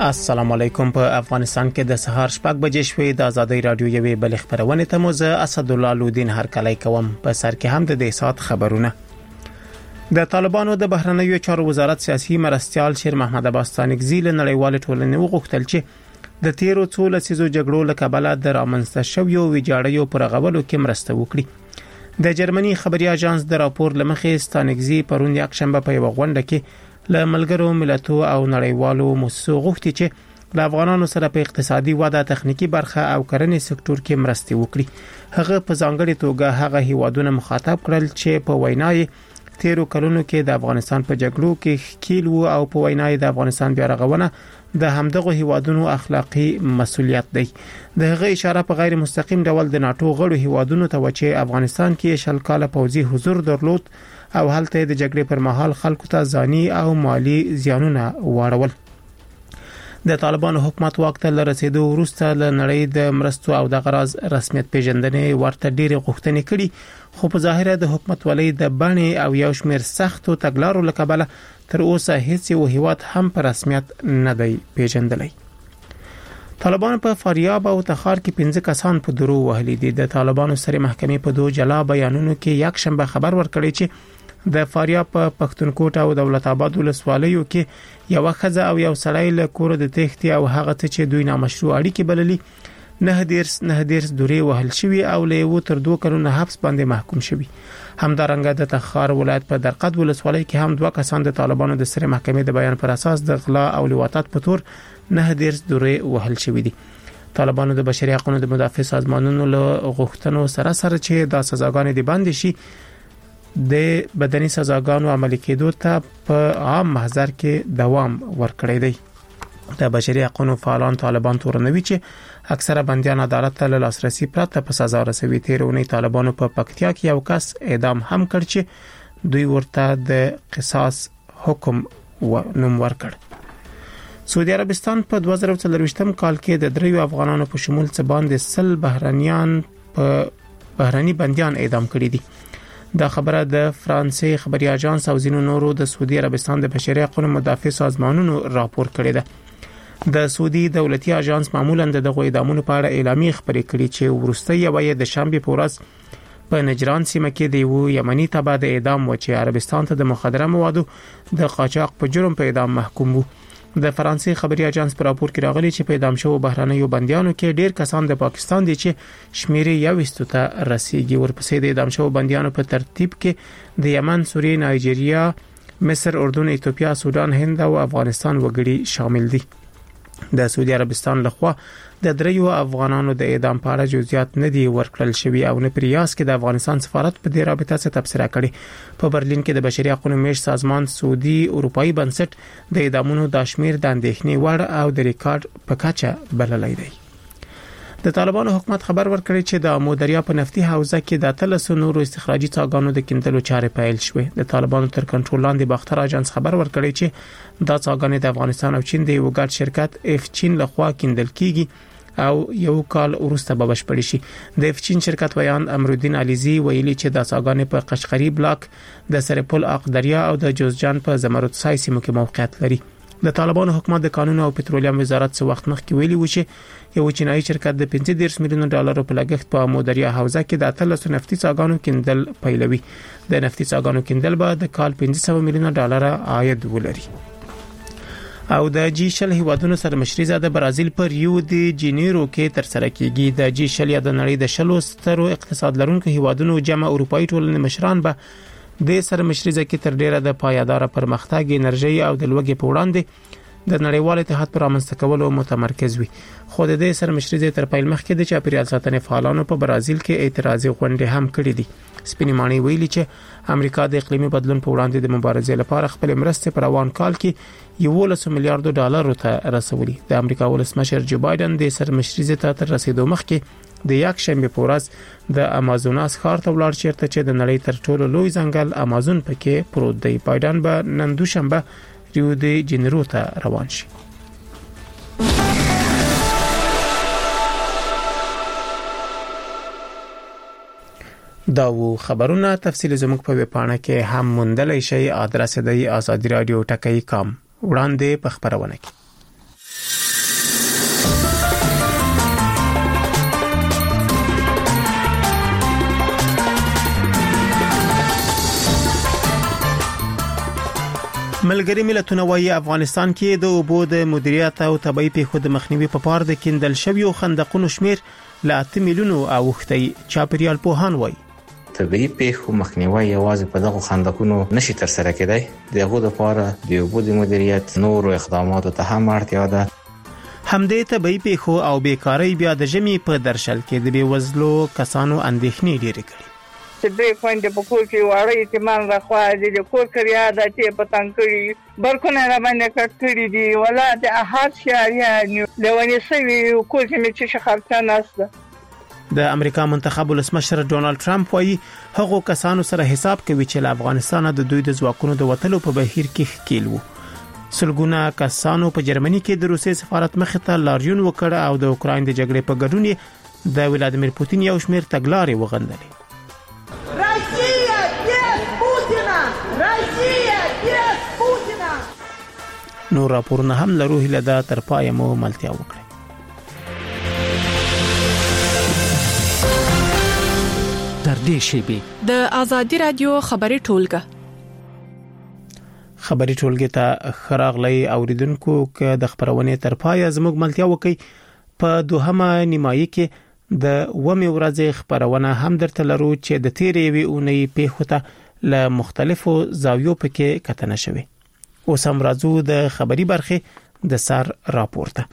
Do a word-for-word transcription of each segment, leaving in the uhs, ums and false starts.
السلام علیکم. په افغانستان کې د سهار شپږ بجې شوې د ازادي رادیو یوې بل خبرونه ته مو زه اسد الله لودین هر کله کوم. په سر کې هم د دې سات خبرونه. د طالبانو د بهرنیو چارو وزارت سیاسي مرستيال شیر محمد عباس تانکزی له نړیوال ټولنې وغوښتل چې د تیرو څو لسیزو جګړو له کبله د رامنځته شویو ویجاړیو پر غولو کې مرسته وکړي. د جرمني خبري اژانس د راپور لمخې تانکزی پرون یک شنبه په یو غونډه کې له ملګرو ملتونو او نړیوالو مؤسسو غوښتي چې له افغانانو سره په اقتصادي وده، تخنیکی برخه او کرنې سکتور کې مرستې وکړي. هغه په ځانګړي توګه هغه هیوادونه مخاطب کړل چې په وینای تیرو کلونو کې د افغانستان په جګړو کې ښکیل وو او په وینای د افغانستان بیا رغونه د همدغه هیوادونو اخلاقی مسؤلیت دی. د هغه اشاره په غیر مستقیم ډول د ناتو غړو هیوادونو ته و چې افغانستان کې شل کاله پوځي حضور درلود او هلته د جګړې پر مهال خلکو ته ځاني او مالی زیانونه واړول. د طالبانو حکومت واک ته رسیدو وروسته له نړۍ د مرستو او د غراض رسمیت پیژندنې ورته ډېری غوښتنې کړي، خو په ظاهر د حکومت ولې د باندې او یو شمېر سختو تګلارو لکبله تر اوسه هیڅ یو هیواد هم په رسمیت نه دی پیژندلی. طالبانو په فاریاب او تخار کې پنځه کسان په درو وهلي دي. د طالبانو سره محکمې په دوه جلا بیانونو کې یک شنبه خبر ورکړی چې د فاریاب په پښتونخوا او دولت آباد ولسوالیو کې یو ښځه او یو سړی له کور د تختی او هغه ته چې دوی نامشروع اړیکې بللي نه دیرس نه دیرس دوري وهل شوی او له یو تر دوه کلونو حبس باندې محکوم شوی. همدارنګه د تخار ولایت په درقد ولسوالۍ کې هم دوه کسان د طالبانو د سره محکمې د بیان پر اساس د غلا او لواطت په تور نه دیرس دوري وهل شوی دي. طالبانو د بشري حقوقو د مدافع سازمانونو له غوښتنو سره سره چې د سزاګانې د باندې شي د بدني سزاګانو عملي کېدو ته په عام محضر کې دوام ورکړی دی. د بشري حقوقو فعالان طالبان تورنوي چې اکثره بنديان عدالت ته لاسرسي پرته په سزا رسوي. تیرونی طالبانو په پکتیا کې یو کس اعدام هم کړ چې دوی ورته د قصاص حکم و نوم ورکړ. سعودي عربستان په دوه زره څلرويشتم کال کې د دریو افغانانو په شمول څه باندې سل بهرانيان په بهراني بنديان اعدام کړي دي. دا خبره د فرانسې خبري اژانس او ځینو نورو د سعودي عربستان د بشري حقوقو مدافع سازمانونو راپور کړی ده. د سعودي دولتي اژانس معمولا دغه اعدامونو په اړه اعلامیه خبرې کړې چې ورسته یو د شنبه په ورځ په نجران سیمه کې د یو یمني تبع د اعدام و چې عربستان ته د مخدره موادو د قاچاق په جرم په اعدام محکوم وو. د فرانسې خبري اژانس په راپور کې راغلي چې په اعدام شوو بهرانيو بنديانو کې ډیر کسان د پاکستان دي چې شمیرې یو استوته رسیدي. ورپسې د اعدام شوو بنديانو په ترتیب کې د یمن، سوریه، نایجیریا، مصر، اردن، ایتوپیا، سودان، هند او افغانستان وګړي شامل دي. د سعودي عربستان لخوا د دریو افغانانو د اعدام په اړه جزئیات نه دی ورکړل شوی او نه پریاس کې د افغانستان سفارت په دې رابطه څه تبصره کړي. په برلین کې د بشري حقوقو میش سازمان سعودي اروپאי بنسټ د اعدامونو د شمیر د اندېښنې وړ او د ریکارډ په کچه بللی دی. د طالبانو حکومت خبر ورکړی چې د امو دریا په نفتي حوزه کې د اتلسو نورو استخراجي څاګانو د کیندلو چارې پیل شوې. د طالبانو تر کنټرول لاندې باختر اژانس خبر ورکړی چې دا څاګانې د افغانستان او چین د یو ګډ شرکت اف چین لخوا کیندل کیږي او یو کال وروسته به بشپړ شي. د اف چین شرکت ویان امرالدین علیزی ویلي چې د څاګانې په قشقری بلاک د سرپل اق دریا او د جوزجان په زمرد سای سیمو کې موقعیت لري. د طالبانو حکومت د قانون او پټرولیم وزارت څو وخت مخکې ویلي و چې یو چینایي شرکت د پنځه دیرش میلیون ډالر په لګښت په امو دریا حوزه کې د اتلسو نفتي څاګانو کیندل پیلوي. د نفتي څاګانو کیندل به د کال پنځه سوه میلیون ډالر عاید ولري. او د جی شل هیوادونو سره مشري د برازیل پر ریو دی جنیرو کې تر سره کیږي. د جی شل یا د نړۍ د شلو سترو اقتصاد لرونکو هیوادونو جمع اروپאי ټولنې مشران به د سره مشري کې تر ډیره د پایدار پرمختګ، انرژي او د لوګي په وړاندې د نړیوال اتحاد پر رامنځته کولو متمرکز وي. خو د دې سره مشري تر پیل مخکې د چاپیریال ساتنې فعالانو په برازیل کې اعتراضي غونډې هم کړې دي. سپینې ماڼۍ ویلي چې امریکا د اقلیمي بدلون په وړاندې د مبارزې لپاره خپل مرستې پر روان کال کې یولس میلیارډ ډالر ته رسولي. د امریکا ولسمشر جو بایدن د سر مشري ته تر رسیدو مخکې د یک شنبه په ورځ د امازوناس ښار ته ولاړ چیرته چې د نړۍ تر ټولو لوی ځنګل امازون پکې پروت دی. بایدن به نن دوشنبه ریو دی جنیرو ته روان شي. دا و خبرونه تفصیل زموږ په ویبپاڼه کې هم موندلای شئ. ادرس دی آزادی رادیو ټکی کام. وړاندې په خبرونه کې ملګری ملتونه وايي افغانستان کې د اوبو د مدیریت او طبي پیښو د مخنیوي په پار د کیندل شویو خندقونو شمیر لا اته میلیونو اوختي چاپریال پوهان وايي طبي پیښو مخنیوي یوازې په دغه خندقونو نشي تر سره کېدای. دغه د پاره د اوبو د مدیریت نور اقداماتو ته هم اړتیا ده. همدې طبي پیښو او بیکاری بیا د جمی په درشل کې د بیوزلو کسانو اندېښنې ډېرې کړې. چې دوی خوندې په کور کې واړه یتیمان راخوا دي د کور کریا د چې پتنګ کړي برکونه را باندې کټ کړي دي ولا د احد شهريان لونی سوي کور کې مې چې خرڅه نهسته. د امریکا منتخب ولسمشر ډونالد ټرمپ وايي هغه کسانو سره حساب کوي چې له افغانستان د دوی د ځواکونو د وټلو په بهیر کې ښکیل وو. سلګونه کسانو په جرمني کې د روسي سفارت مخې ته لاریون وکړ او د اوکراین د جګړې په ګډون د ولادیمیر پوتین یو شمېر تګلارې وغندلې. نو راپورونه هم له روح له دا تر پای مو ملتیا وکړي. تر دې شی به د ازادي رادیو خبري ټولګه خبري ټولګه ته خراغلي اوریدونکو ک د خبرونه تر پای زموږ ملتیا وکړي. په دوهمه نیمایي کې د ومه ورځې خبرونه هم درته لرو چې د تیرې وی اونۍ په خوته له مختلفو زاویو پکې کتنه شوی. اوس هم راځو د خبري برخه د سر راپورته.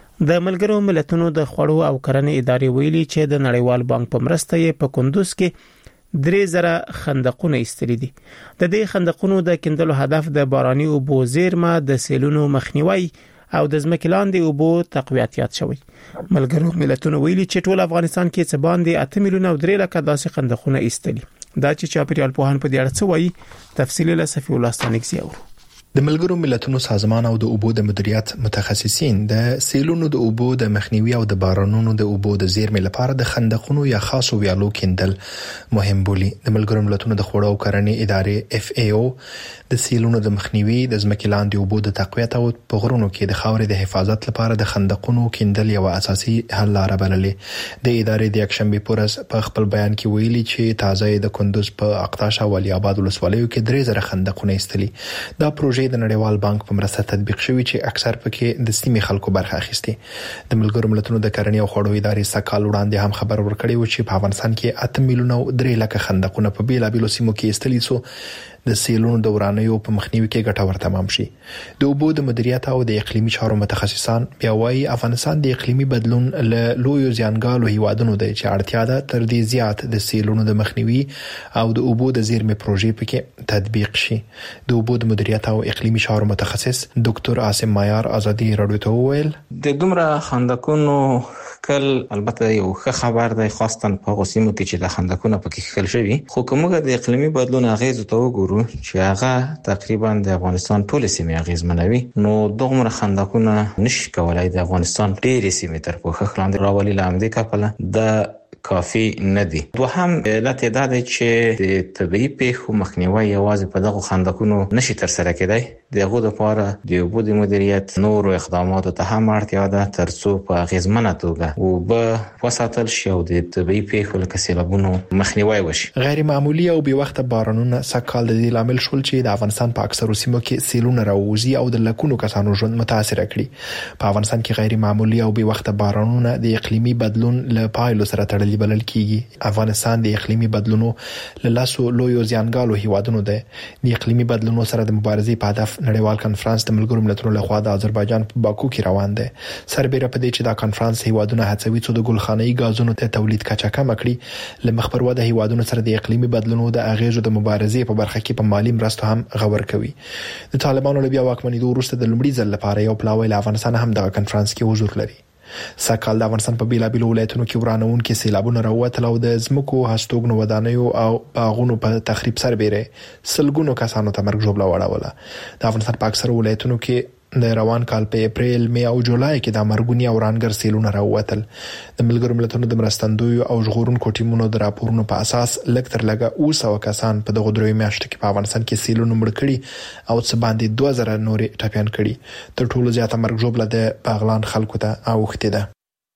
د ملګرو ملتونو د خوړو او کرنې ادارې ویلي چې د نړیوال بانک په مرسته یې په کندوز کې درې زره خندقونه ایستلي دي. د دې خندقونو د کیندلو هدف د باراني اوبو زیرمه د سیلونو مخنیوي او د ځمکې لاندې اوبو تقویتیات شوی. ملګرو ملتونو ویلي چې ټول افغانستان کې څه باندې اته میلیونه او درې لک داسې خندقونه ایستلي. دا چې چاپریال پوهان په دې اړه څه وایي تفصیل له صفی الله ستانکزی اورو. د ملګرو ملتونو سازمان او د اوبو د مدیریت متخصصین د سیلونو د اوبو د مخنیوي او د بارانونو د اوبو د زیرمې لپاره د خندقونو یا خاصو ویالو کیندل مهم بولي. د ملګرو ملتونو د خوړو او کرنې ادارې اف ای او د سیلونو د مخنیوي د ځمکې لاندې اوبو د تقویت او په غرونو کې د خاورې د حفاظت لپاره د خندقونو کیندل یو اساسي حل لاره بللې. د ادارې د یکشنبه پورز په خپل بیان کې ویلي چې تازه د کندوز په اقطاش او ولی آباد ولسوالیو کې درې زره خندقونه ایستلي. دا پروژه د نړیوال بانک په مرسته تطبیق شوی چې اکثر پکې د سیمې خلکو برخه اخیستي. د ملګرو ملتونو د کرنې او خوړو ادارې سکهال وړاندې هم خبر ورکړی و چې په افغانستان کې اته میلیونه او درې لک خندقونه په بیلابیلو سیمو کې ایستلي سو د سیلونو د ورانیو په مخنیوي کې ګټور تمام شي. د اوبو د مدیریت او د اقلیمي چارو متخصصان بیا وايي افغانستان د اقلیمي بدلون له لویو زیانګالو هیوادونو دی چې اړتیا ده تر دې زیات د سیلونو د مخنیوي او د اوبو د زیرمې پروژې پکې تطبیق شي. د اوبو د مدیریت او اقلیمي چارو متخصص ډاکټر عاصم مایار ازادي رادیو ته وویل د دومره خندقونو کل البته یو ښه خبر دی خاصتاً په غوسیمو کې چې د خندقونو پکې خل شوی. خو کومه د اقلیمي بدلون اغیز ته وګورو چې هغه تقریبا د افغانستان ټول سیمې اغیزمنوي نو دغه خندقونه نشي کولای د افغانستان ډېرې سیمې تر پوښښ لاندې راولي. لامدې کپله د کافي نه دي. دوهم علت دا دی چې د طبي پیښو مخنیوي یوازې په دغه خندقونو نشي تر سره کېدای. دغه لپاره د اوبو د مدیریت نور اقداماتو ته هم اړتیا ده ترڅو په غیزمنه توګه او به وساتل شي او د طبي پیښو لکه سیلابونو مخنیوي وشي. غیر معمولی او بې وخته بارانونه سکهال د دې لامل شول چې د افغانستان په اکثرو سیمو کې سیلونه راوځي او د لکونو کسانو ژوند متاثر کړي. په افغانستان کې غیر معمولی او بې وخته بارانونه د اقلیمي بدلون له پایلو سره تړلي بلل کیږي. افغانستان د اقلیمي بدلونو له لاسو لویو زیانګالو هیوادونو دی. د اقلیمي بدلونو سره د مبارزې په هدف نړیوال کانفرنس د ملګرو ملتونو لخوا د آذربایجان په باکو کې روان دی. سربېره په دې چې دا کانفرنس هیوادونه هڅوي چې د ګلخانه‌ای غازونو ته تولید کچا کم کړي لمخ پر وده هیوادونو سره د اقلیمي بدلونو د اغیزو د مبارزې په برخه کې په مالی مرستو هم غور کوي. د طالبانو له بیا واکمنېدو وروسته د لومړي ځل لپاره یو پلاوی له افغانستان هم د کانفرنس کې حضور لري. سکهال د افغانستان په بیلابیلو ولایتونو کې ورانون کې سیلابونه راووتل او د ځمکو هستوګنو ودانیو او باغونو په تخریب سربېره سلګونو کسانو ته مرګ ژوبله وړاوله. د افغانستان په اکثر ولایتونو کې د روان کال په اپریل، می او جولای کې د مرګونی او رانګر سیلونه راووتل. د ملګرو ملتونو د مرستندوی او ژغورونکو ټیمونو د راپورونو په اساس لږ تر لږه اوه سوه کسان په دغه درې میاشتو کې په افغانستان کې سیلونه مړ کړي او څه باندې دوه زره نورې ټپیان کړي. تر ټولو زیاته مرګ ژوبله د باغلان خلکو ته اوښتې ده.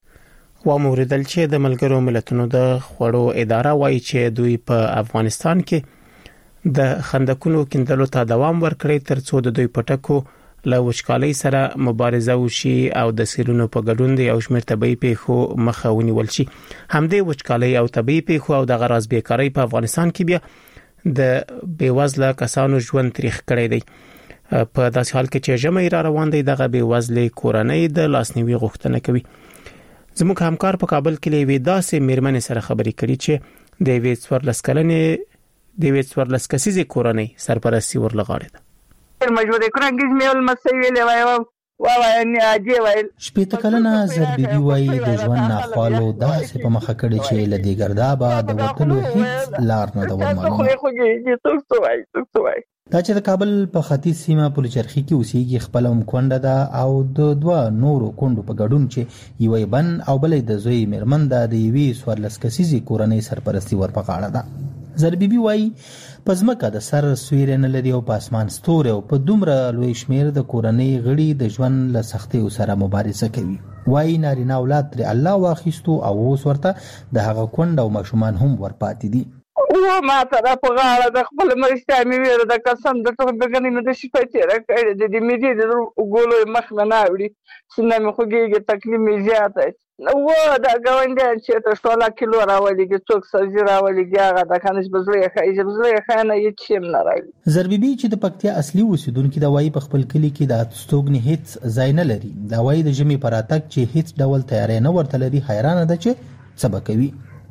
و موردل چې د ملګرو ملتونو د خوړو اداره وایي چې دوی په افغانستان کې د خندقونو کیندلو ته دوام ورکړي ترڅو د دوی پټکو له وچکالۍ سره مبارزه وشي او د سیلونو په ګډون د یو شمېر طبي پیښو مخه ونیول شي. همدې وچکالۍ او طبي پیښو او د غراض بیکاری په افغانستان کې بیا د بیوزله کسانو ژوند تریخ کړی دی. په داسې حال کې چې ژمي را روان دی دغه بیوزله کورنۍ د لاسنیوي غوښتنه کوي. زموږ همکار په کابل کې لوي داسې میرمنې سره خبرې کړي چې د ویټ ورلس کلنې د ویټ ورلس کسيزي کورنۍ سرپرستی ورلغاړي ده. مجبورې کړنګز مې ول مسوي وایو وای نه اجي وای شپږ کلنه زربيبي وای د ژوند ناخوالو داسې په مخه کړي چې لدی ګردابه د وټلو هیڅ لار نه د ورمنو خو خو دې څوک وای څوک وای دا چې د کابل په ختیځ سیمه پلچرخي کې اوسېږي خپل هم کونډه ده او د دوه نورو کونډو په ګډون چې یوې بن او بلې د زوی میرمن ده د یوې سورلس کسيزي کورنۍ سرپرستی ورپغاړه ده. زربيبي وای پزماکه د سر سویر نه لري او په اسمان ستوره او په دومره لوی شمیر د کورنۍ غړي د ژوند له سختي سره مبارزه کوي. وای نارینه اولاد تر الله واخیستو او اوس ورته د هغه کونډه او ماشومان هم ورپاتې دي. او ما ته په غاړه د خپل مرسته مې ویره د قسم د ټول بګنې مې د شپې تیر کړې د دې مې د ګولو مخ نه ناوړي سینه مې خوږیږي تکلیف مې زیاته نو دا ګاونډیان چې ته ټوله کیلو راولېږي څوک سبزي راولېږي هغه د خانش بزلې خایي بزلې خانه یې چیم نه راځي. زربيبي چې د پکتیا اصلي اوسیدونکو د وای په خپل کلی کې د اتستوګنی هیڅ ځای نه لري. دا وای د جمی پراتک چې هیڅ ډول تیارې نه ورته لري حیرانه ده چې سبا کوي.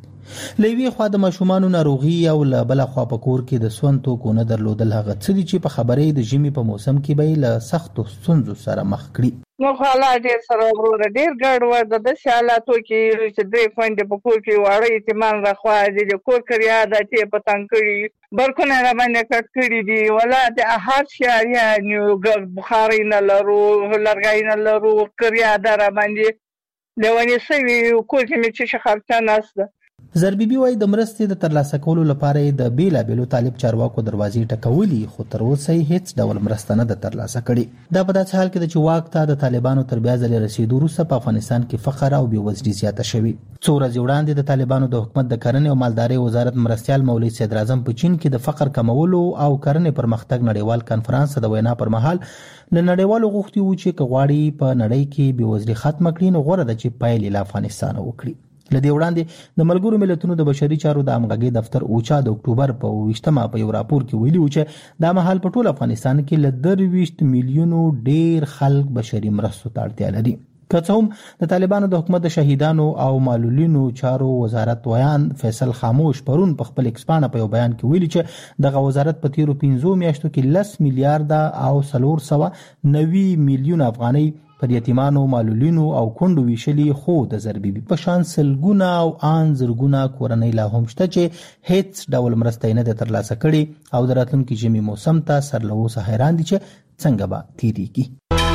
لوی خو د ماشومان ناروغي او له بل خو په کور کې د سون تو کو نه درلودل هغه څه دي چې په خبرې د جمی په موسم کې به له سختو ستونزو سره مخ کړي. نو حالات ډېر سره ورور ډېر ګډ و د دې حالاتو کې چې درې خويندې په کور کې واړې ایتمان راخوا دي د کور کړیا د چې پتنګ کړي برکونه را باندې کټ کړي دي ولا د هر شهر یا نیو بخاري نه لرو لرګای نه لرو کړیا در باندې لونی سوي کور کې مې چې خرچه نسته. زربيبي وای د مرستې د ترلاسه کولو لپاره د بیلا بیلو طالب چارواکو دروازې ټکولې خو تر اوسه هیڅ ډول مرسته نه د ترلاسه کړي. دا په داسې حال کې چې واک ته د طالبانو تر بیا ځلې رسیدو وروسته په افغانستان کې فقر او بېوزلي زیاته شوې. څو ورځې وړاندې د طالبانو د حکومت د کرنې او مالدارۍ وزارت مرستيال مولوي سید اعظم په چین کې د فقر کمولو او کرنې پرمختګ نړیوال کانفرنس د وینا پر مهال له نړیوالو غوښتي و چې کغواړي په نړۍ کې بېوزلي ختم کړي نو غوړه د چې پایلې له افغانستان وکړي. لدی وړاندې د ملګرو ملتونو د بشري چارو د امغږي دفتر اوچا د اکتوبر په ویشتمه په یو راپور کې ویلي و چې د مهال په ټول افغانستان کې ل درویشت میلیونو ډیر خلک بشري مرستو ته اړتیا لري. که څه هم د طالبانو د حکومت د شهیدانو او معلولینو چارو وزارت ویان فیصل خاموش پرون په خپل ایکسپانه په یو بیان کې ویلي چې دغه وزارت په تیرو پنځو میاشتو کې لس میلیارډ او څلور سوه نوي میلیون افغانۍ پر یتیمانو معلولینو او کونډو ویشلي خو د زربيبي په شان سلګونه او ان زرګونه کورنۍ لا هم شته چې هیڅ ډول مرسته نه ده ترلاسه کړي او د راتلونکي ژمي موسم ته سرلوسه حیران دي چې څنګه به تیریږي.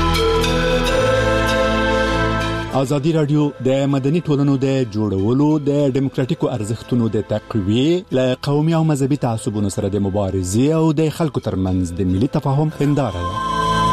ازادي رادیو د مدني ټولنو د جوړولو د ډیموکراتیکو ارزښتونو د تقویې له قومي او مذهبي تعصبونو سره د مبارزې او د خلکو ترمنځ د ملي تفاهم هنداره ده.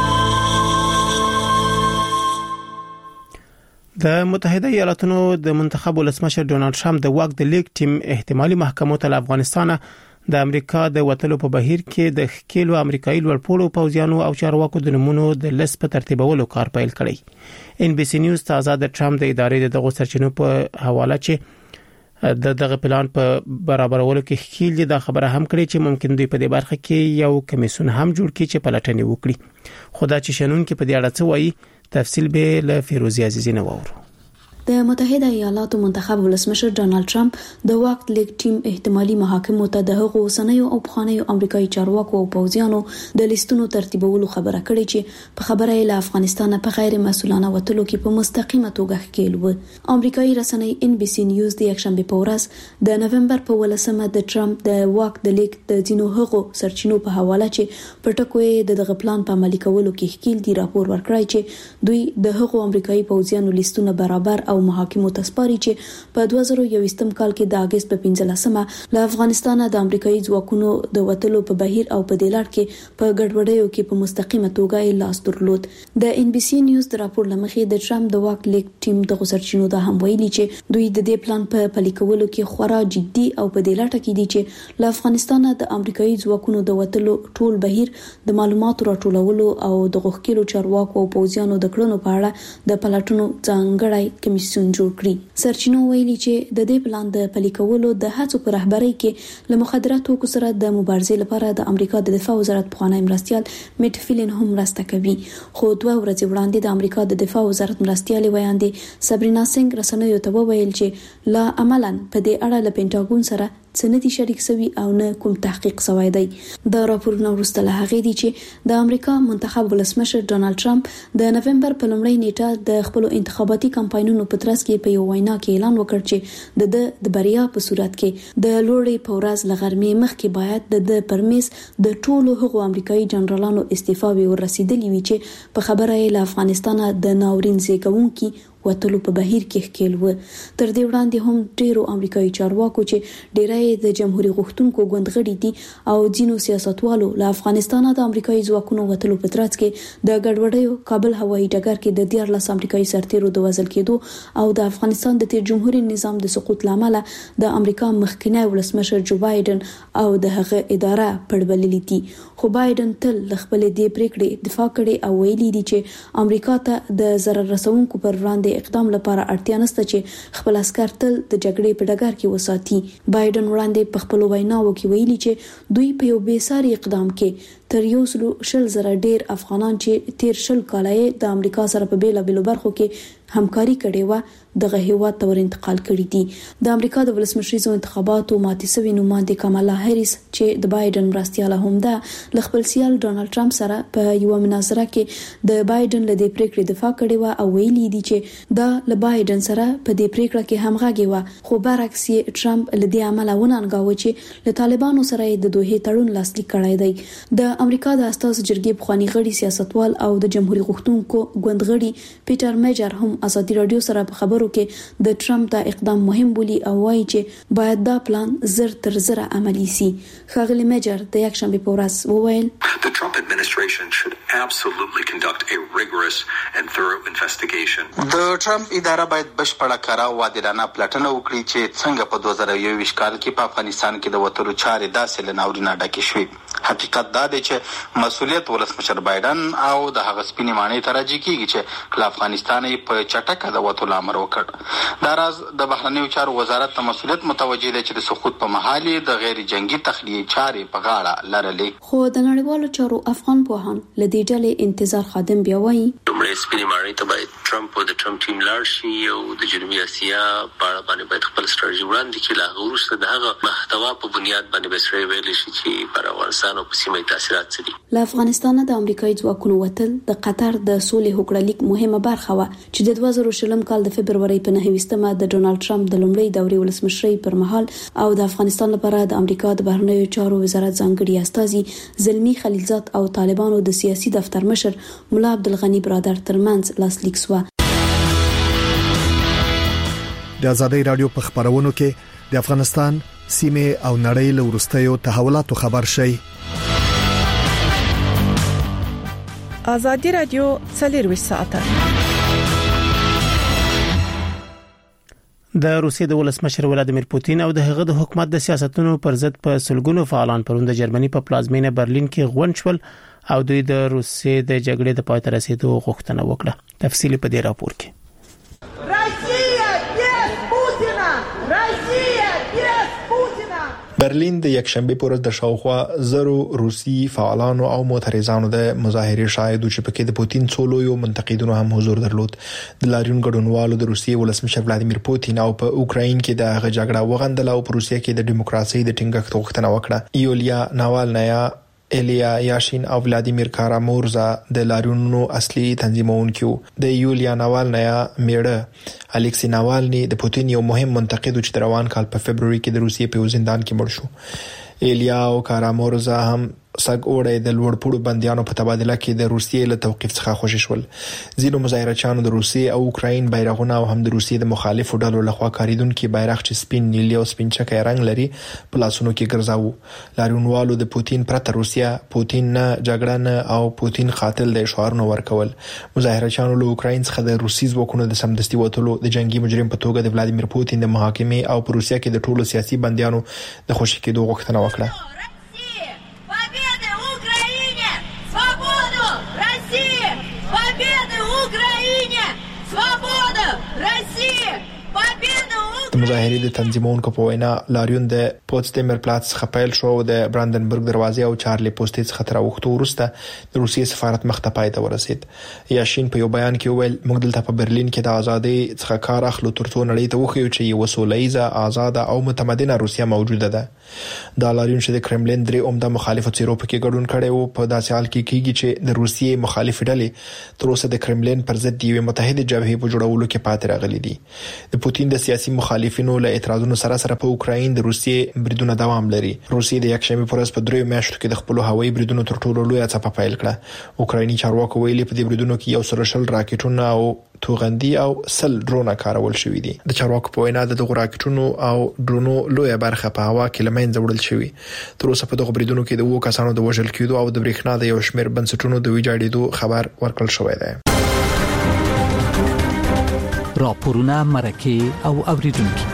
د متحده ایالاتونو د منتخب ولسمشر ډونالد ټرمپ د واک د لیک ټیم احتمالي محکمو ته افغانستان د امریکا د وټلو په بهیر کې د خکیلو امریکایي لوړپوړو پوځیانو او چارواکو د نمونو د لیست په ترتیبولو کار پیل کړی. ان بي سي نیوز تازه د ټرمپ د ادارې د دغه سرچینو په حواله چې د دغه پلان په برابرولو کې خکیل دي د خبره هم کړې چې ممکن دوی په دې برخه کې یو کمیسون هم جوړ کړي چې پلټنې وکړي. خو دا چې شنون کې په دې اړه څه وایي تفصیل به له فیروزی عزیزی نه وورو. د متحده ایالاتو منتخب ولسمشر ډونالد ټرمپ د واک لیک ټیم احتمالي محاکمو ته د هغو اوسنیو او پخوانیو امریکایي چارواکو او پوځیانو د لیستونو ترتیبولو خبره کړې چې په خبره یې له افغانستان په غیر مسؤلانه وټلو کې په مستقیمه توګه ښکېل و. امریکایي رسنۍ ان بي سي نیوز د یکشنبه په ورځ د نومبر په ولسمه د ټرمپ د واک د لیک د ځینو هغو سرچینو په حواله چې په ټکو یې د دغه پلان په عملي کولو کې ښکېل دي راپور ورکړی چې دوی د هغو امریکایي پوځیانو لیستونه برابر او او محاکمو ته سپاري چې په دوه زره یوویشتم کال کې د اگست په پنځلسمه له افغانستانه د امریکایي ځواکونو د وټلو په بهیر او په دې لړ کې په ګډوډیو کې په مستقیمه توګه یې لاس درلود. د ان بي سي نیوز د راپور لمخې د ټرمپ د واک لیک ټیم د غوسرچینو د هم ویلي چې دوی د دې پلان په پلي کولو کې خورا جدي او په دې لټه کې دي چې له افغانستانه د امریکایي ځواکونو د وټلو ټول بهیر د معلوماتو راټولولو او د غوښکلو چارواکو او پوځیانو د کړنو په اړه د پلاتونو ځانګړی کمیسیون جوړ کړی. سرچینو ویلي چې د دې پلان د پلي کولو د هڅو په رهبرۍ کې له مخدراتو توکو سره د مبارزې لپاره د امریکا د دفاع وزارت پخوانی مرستيال میټ فیلن هم مرسته کوي. خو دوه ورځې وړاندې د امریکا د دفاع وزارت مرستيال ویاندې سبرینا سنگ رسنیو ته وویل چې لا عملاً په دې اړه له پینټاګون سره سندي شریک سوي او نه کوم تحقیق سوی دی. د راپور نو وروسته له هغه دی چې د امریکا منتخب ولسمشر ډونالد ټرمپ د نوومبر په لومړۍ نیټه د خپل انتخاباتي کمپاینونو په ترڅ کې په یو وینا کې اعلان وکړ چې د د بریا په صورت کې د لوړې پورز لغرمې مخکې باید د پرمیز د ټولو هغو امریکایي جنرالانو استعفا ورسېدلې وي چې په خبره یې له افغانستانه د ناورین زیږونکي وټلو په بهیر کې ښکېل و. تر دې وړاندې هم ډیرو امریکایي چارواکو چې ډیرای د جمهوریت غوښتونکو ګوندغړي دي او ځینو سیاستوالو له افغانستانه د امریکایي ځواکونو وټلو په ترڅ کې د ګډوډیو کابل هوایي ډګر کې د دیارلس امریکایي سرتیرو د وژل کېدو او د افغانستان د تیر جمهوریت نظام د سقوط لامل د امریکا مخکنی ولسمشر جو بایدن او د هغه اداره پړبللې دي. خو بایدن تل خپل دې پریکړې دفاع کړې او ویلي دي چې امریکا ته د ضرر رسونکو پر وړاندې اقدام لپاره اړتیا نشته چې خپل عسكر تل د جګړې په ډګر کې وساتي. بایدن وړاندې په خپل ویناو کې ویلي چې دوی په یو بیساري اقدام کې تر یو سلو شل زره ډیر افغانان چې تیر شل کالای د امریکا سره په بیلا بیلو برخو کې همکاري کړې و دغه هیواد ته ور انتقال کړي دي. د امریکا د ولسمشریزو انتخاباتو ماتې سوي نوماندې کامالا هریس چې د بایدن مرستياله هم ده ل خپل سیال ډونالد ټرمپ سره په یو مناظره کې د بایدن له دې پریکړې دفاع کړې و او ویلي دي چې دا له بایدن سره په دې پریکړه کې همغږي و. خو برعکس یې ټرمپ له دې عمله وننګاوه چې له طالبانو سره د دوه تړون لاسلیک کړی دی. د امریکا د استازو جرګې بخوانی غړي سیاستوال او د جمهوریت غوښتونکو ګوندغړي پیټر میجر هم ازادي رادیو سره په خبرو کې د ټرمپ دا اقدام مهم بولی او وایي چې باید دا پلان زر تر زر عملی سي. خاغلی میجر د یک شنبه په ورځ وویل The Trump administration should absolutely conduct a rigorous and thorough investigation. د ټرمپ اداره باید بشپړه کاره او عادلانه پلټنه وکړي چې څنګه په دوه زره یوویشت کال کې په افغانستان کې د وټلو چارې داسې لناورینه ډکې شوې. حقیقت دا دی چې مسؤلیت ولسمشر بایدن او د هغه سپینې معنی ته راځي کیږي چې له افغانستان په چټکه د وټلو امر وکړ. دا راز د بهرنیو چارو وزارت ته مسؤلیت متوجه دی چې د سقوط په محل د غیر جنگي تخلیه چارې په غاړه لرلې. خو د نړیوالو چارو افغان پوهان له دې ډلې انتظار خادم بیا وایي دومره سپینې معنی ته باید ټرمپ او د ټرمپ ټیم لاړ شي او د جنوبي اسیا په اړه باندې باید خپل ستراتیژي وړاندې کړي. لا وروسته د هغه محتوا په بنیاد باندې بسري ویل شي چې پر افغانستان او په سیمه تاثیرات څه دي. له افغانستان د امریکایي ځواکونو وټل د قطر د سولې هوکړلیک مهمه برخه و چې د دوه زره شلم کال د فبرवरी په نهه د ډونالد ټرمپ د لومړۍ دورې ولسمشرۍ پر مهال او د افغانستان لپاره د امریکا د بهرنیو چارو وزارت ځانګړي استازي زلمی خلیلزاد او طالبانو د سیاسي دفتر مشر مولا عبدالغنی برادر ترمنځ لاسلیک شو. د آزادۍ رادیو په خبرونو کې د افغانستان سیمه او نړۍ له ورستیو تحولاتو خبر شي. آزادۍ رادیو څلور ساعته د روسیې د ولسمشر ولادیمیر پوتین او د هغه د حکومت د سیاستونو پر ضد په سلګونو فعالان پروند د جرمني په پلازمینه برلین کې غونډ شول او دوی د روسیې د جګړې د پای ته رسیدو غوښتنه وکړه. تفصیل په دې راپور کې. برلین د یک شنبه پر ورځ د شاوخوا زرو روسي فعالانو او معترضانو د مظاهره شاهدو چې پکې د پوتین څولو یو منتقدینو هم حضور درلود. د لاریون ګډونوالو د روسیې ولسمشر ولادیمیر پوتین او په اوکراین کې د هغه جګړه وغندل او په روسیې کې د دیموکراسي د ټینګښت غوښتنه وکړه. یولیا ناوالنایا، ایلیا یاشین او ولادیمیر کارامورزا د لاریونونو اصلي تنظیمونکو. د یولیا ناوالنایا میړه الکسی ناوالني د پوتین یو مهم منتقد چې روان کال په فبرवरी کې د روسیې په زندان کې مړ شو. ایلیا او کارامورزا هم سګ اوړې د لوړپوړو بنديانو په تبادله کې د روسیې له توقيف څخه خوشی شول. ځینو مظاهرچیانو د روسیې او اوکراین بیرغونه او هم د روسیې د مخالفو ډلو لخوا کاریدونکو بیرغ چې سپین نیلي او سپین چکه رنگ لري په لاسونو کې ګرځاو. لاریونوالو د پوتین پرته روسیا پوتین نه جګړه نه او پوتین قاتل د اشعارونو ورکول. مظاهرچیانو له اوکراین څخه د روسي ځواکونو د سمدستي وټولو د جنگي مجرم په توګه د ولادیمیر پوتین د محاکمې او په روسیا کې د ټولو سیاسي بنديانو د خوشی کېدو غوښتنه وکړه. د مظاهرې د تنظیمونکو په وینا لاریون د پوتسدمر پلاټس څخه پیل شو او د براندنبرګ دروازې او چارلی پوسټ څخه تر وخت وروسته د روسیې سفارت مخ ته پای ته ورسید. یاشین په یو بیان کې ویل موږ دلته په برلین کې د ازادۍ څخه کار اخلو ترڅو نړۍ ته وښیو چې یو سولهیزه آزاد او متمدنه روسیا موجوده ده. دا لاریون چې د کرملین درې عمده مخالفت څیرو پکې ګډون کړي او په داسې حال کې کیږي چې د روسیې مخالف ډلې تر اوسه د کرملین پر ضد یو متحده جبهه په جوړولو کې پاتې راغلي دي. د پوتین د سیاسي مخالفینو له اعتراضونو سره سره په اوکراین د روسیې بریدونه دوام لري. روسیې د یکشنبه پر ورځ په دریو میاشتو کې د خپل هوایي بریدونو تر ټولو لوی څپه پیل کړه. اوکرایني چارواکو ویلي په دې بریدونو کې یو سره شل راکټونه او توغندي او سل ډرونه کارول شوې دي. د چارواکو په وینا د دغه راکټونو او ډرونو لوی برخه په هوا کې لمنځه وړل شوې. تر اوسه په دغه بریدونو کې د وو کسانو د وژل کېدو او د برېښنا د یو شمېر بنسټونو د ویجاړېدو خبر ورکړل شوی دی. راپورونه مرکه او اوریدونکو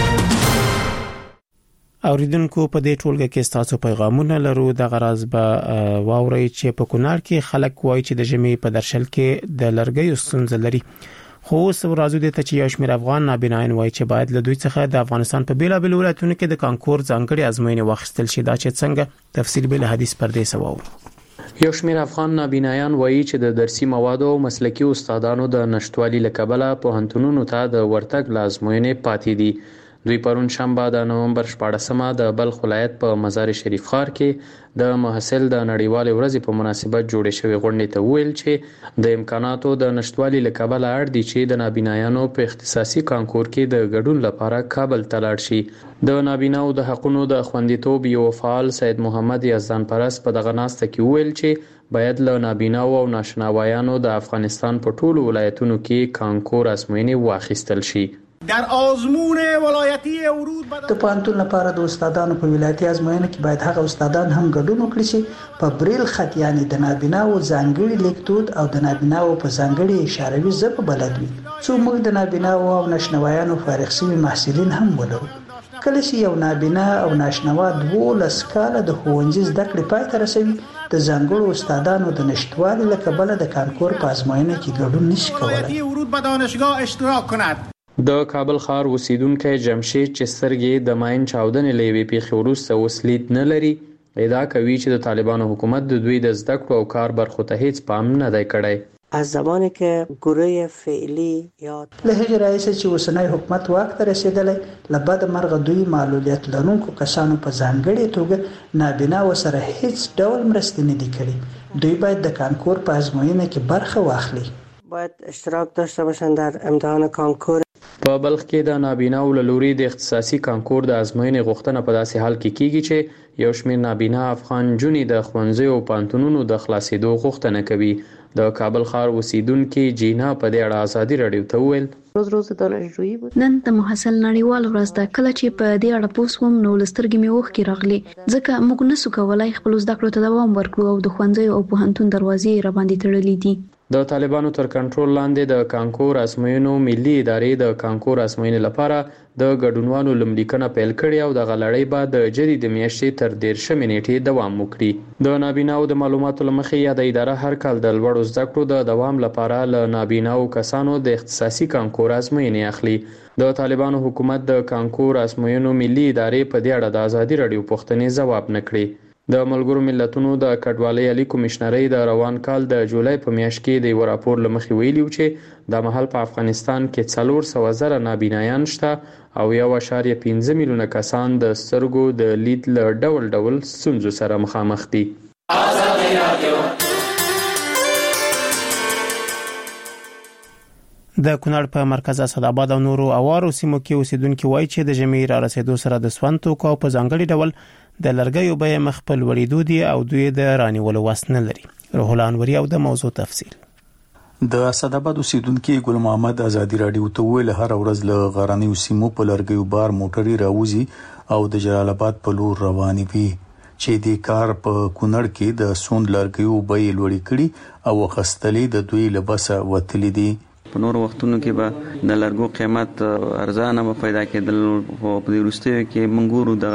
اوریدونکو په دې ټولګه کې ستاسو پیغامونه لرو. د غرض به واوري چې په کونړ کې خلک وایي چې د ژمي په درشل کې د لرګیو ستونزه لري. خو اوس ورځو د ته چې یو شمېر افغان نابیناین وایي چې باید له دوی څخه د افغانستان په بیلابل ولایتونو کې د کانکور ځانګړي ازموینې واخیستل شي. دا چې څنګه تفصیل به له حدیث پردې سواو. یو شمېر افغان نابینایان وایي چې د درسي موادو او مسلکي استادانو د نشټوالي له کبله پوهنتونونو ته د ورتګ لازموینې پاتې دي. دوی پرون شنبه د نومبر شپاړسمه د بلخ ولایت په مزار شریف ښار کې د محصل د نړیوالې ورځې په مناسبت جوړې شوې غونډې ته ویل چې د امکاناتو د نشټوالي له کبله اړ دي چې د نابینایانو په اختصاصي کانکور کې د ګډون لپاره کابل ته لاړ شي. د نابیناو د حقونو د خوندیتوب یو فعال سید محمد یزدان پرست په دغه ناسته کې ویل چې باید له نابیناو او ناشناوایانو د افغانستان په ټولو ولایتونو کې کانکور ازموینې واخیستل شي. در آزمون ولایتی ورود د پوهنتون لپاره د استادانو په ولایتي ازموینه کې باید هغه استادان هم ګډون وکړي چې په بریل خط یعنی د نابیناو ځانګړي لیکدود او د نابیناو په ځانګړي اشاروي ژبه بلد وي. څو موږ د نابیناو او ناشنوایانو فارغ شوي محصلین هم ولرو. کله چې یو نابینا او ناشنوا دولس کاله د ښوونځي زده کړې پای ته رسوي د ځانګړو استادانو د نشټوالي له کبله د کانکور په ازموینه کې ګډون نشي کولای. ورود به دانشگاه اشتراک کند. د کابل ښار اوسیدونکو جمشید چې سترګې د ماین چاودنې له یوې پیښې وروسته اوس لید نه لري ادعا کوي چې د طالبانو حکومت د دوی د زده کړو او کار برخو ته هیڅ پام نه دی کړی. از زمانی که گروه فعلی یا له هغې راهیسې چې اوسنی حکومت واک ته رسېدلی له بده مرغه دوی معلولیت لرونکو کسانو په ځانګړې توګه نابینا ورسره هیڅ ډول مرستې نه دي کړي. دوی باید د کانکور په ازموینه کې برخه واخلي. باید اشتراک داشته باشند در امتحان کانکور. په بلخ کې د نابیناو له لوري د اختصاصي کانکور د ازموینې غوښتنه په داسې حال کې کیږي چې یو شمېر نابینا افغان نجونې د ښوونځیو او پوهنتونونو د خلاصېدو غوښتنه کوي. د کابل ښار اوسیدونکي جینا په دې اړه ازادي راډیو ته وویل روز روز دانشجویی بود. نن د محصل نړیوال ورځ ده. کله چې په دې اړه پوسوم نو لسترګې مې اوښکې راغلي ځکه موږ نسو کولای خپل زده کړو ته دوام ورکړو او د ښوونځیو او پوهنتون دروازې را باندې تړلې دي. د طالبانو تر کنټرول لاندې د کانکور ازموینو ملي ادارې د کانکور ازموینې لپاره د ګډونوالو لملیکنه پیل کړې او د غلړۍ بعد د جری د میاشتې تر دیرشمې نیټې دوام وکړي. د نابیناو د معلوماتو لمخې یا د اداره هر کال د لوړو زده کړو د دوام لپاره له نابیناو کسانو د اختصاصي کانکور ازموینې اخلي. د طالبانو حکومت د کانکور ازموینو ملي ادارې په دې اړه د ازادي راډیو پوښتنې ځواب نه کړي. د ملګرو ملتونو د کډوالۍ عالی کمشنرۍ د روان کال د جولای په میاشت کې د یو راپور لمخې ویلي چې د مهال په افغانستان کې څلور سوه زره نابینایان شته او یو اعشاریه پنځه میلیونه کسان د سترګو د لید له ډول ډول ستونزو سره مخامخ دي. د کونړ په مرکز اسداباد او نورو اوارو سیمو کې اوسیدونکو وایي چې د ژمي را رسیدو سره د سون توکو په ځانګړي ډول د لرګیو بیه مخ په لوړېدو دي او دوی د رانیولو وس نه لري. روح الانوري او د موضوع تفصیل. د اسداباد اوسیدونکو ګل محمد ازادي رادیو ته ویل هر ورځ له غرانیو سیمو په لرګیو بار موټري راوځي او د جلال آباد په لور رواني وي چې د کار په کونړ کې د سوند لرګیو بیې لوړې کړي او خستلې د دوی لباسه وتلې دي. په نور وختونو کې به د لرګو قیمت ارزانه به پیدا کېدل او په دې وروستیو کې منګورو د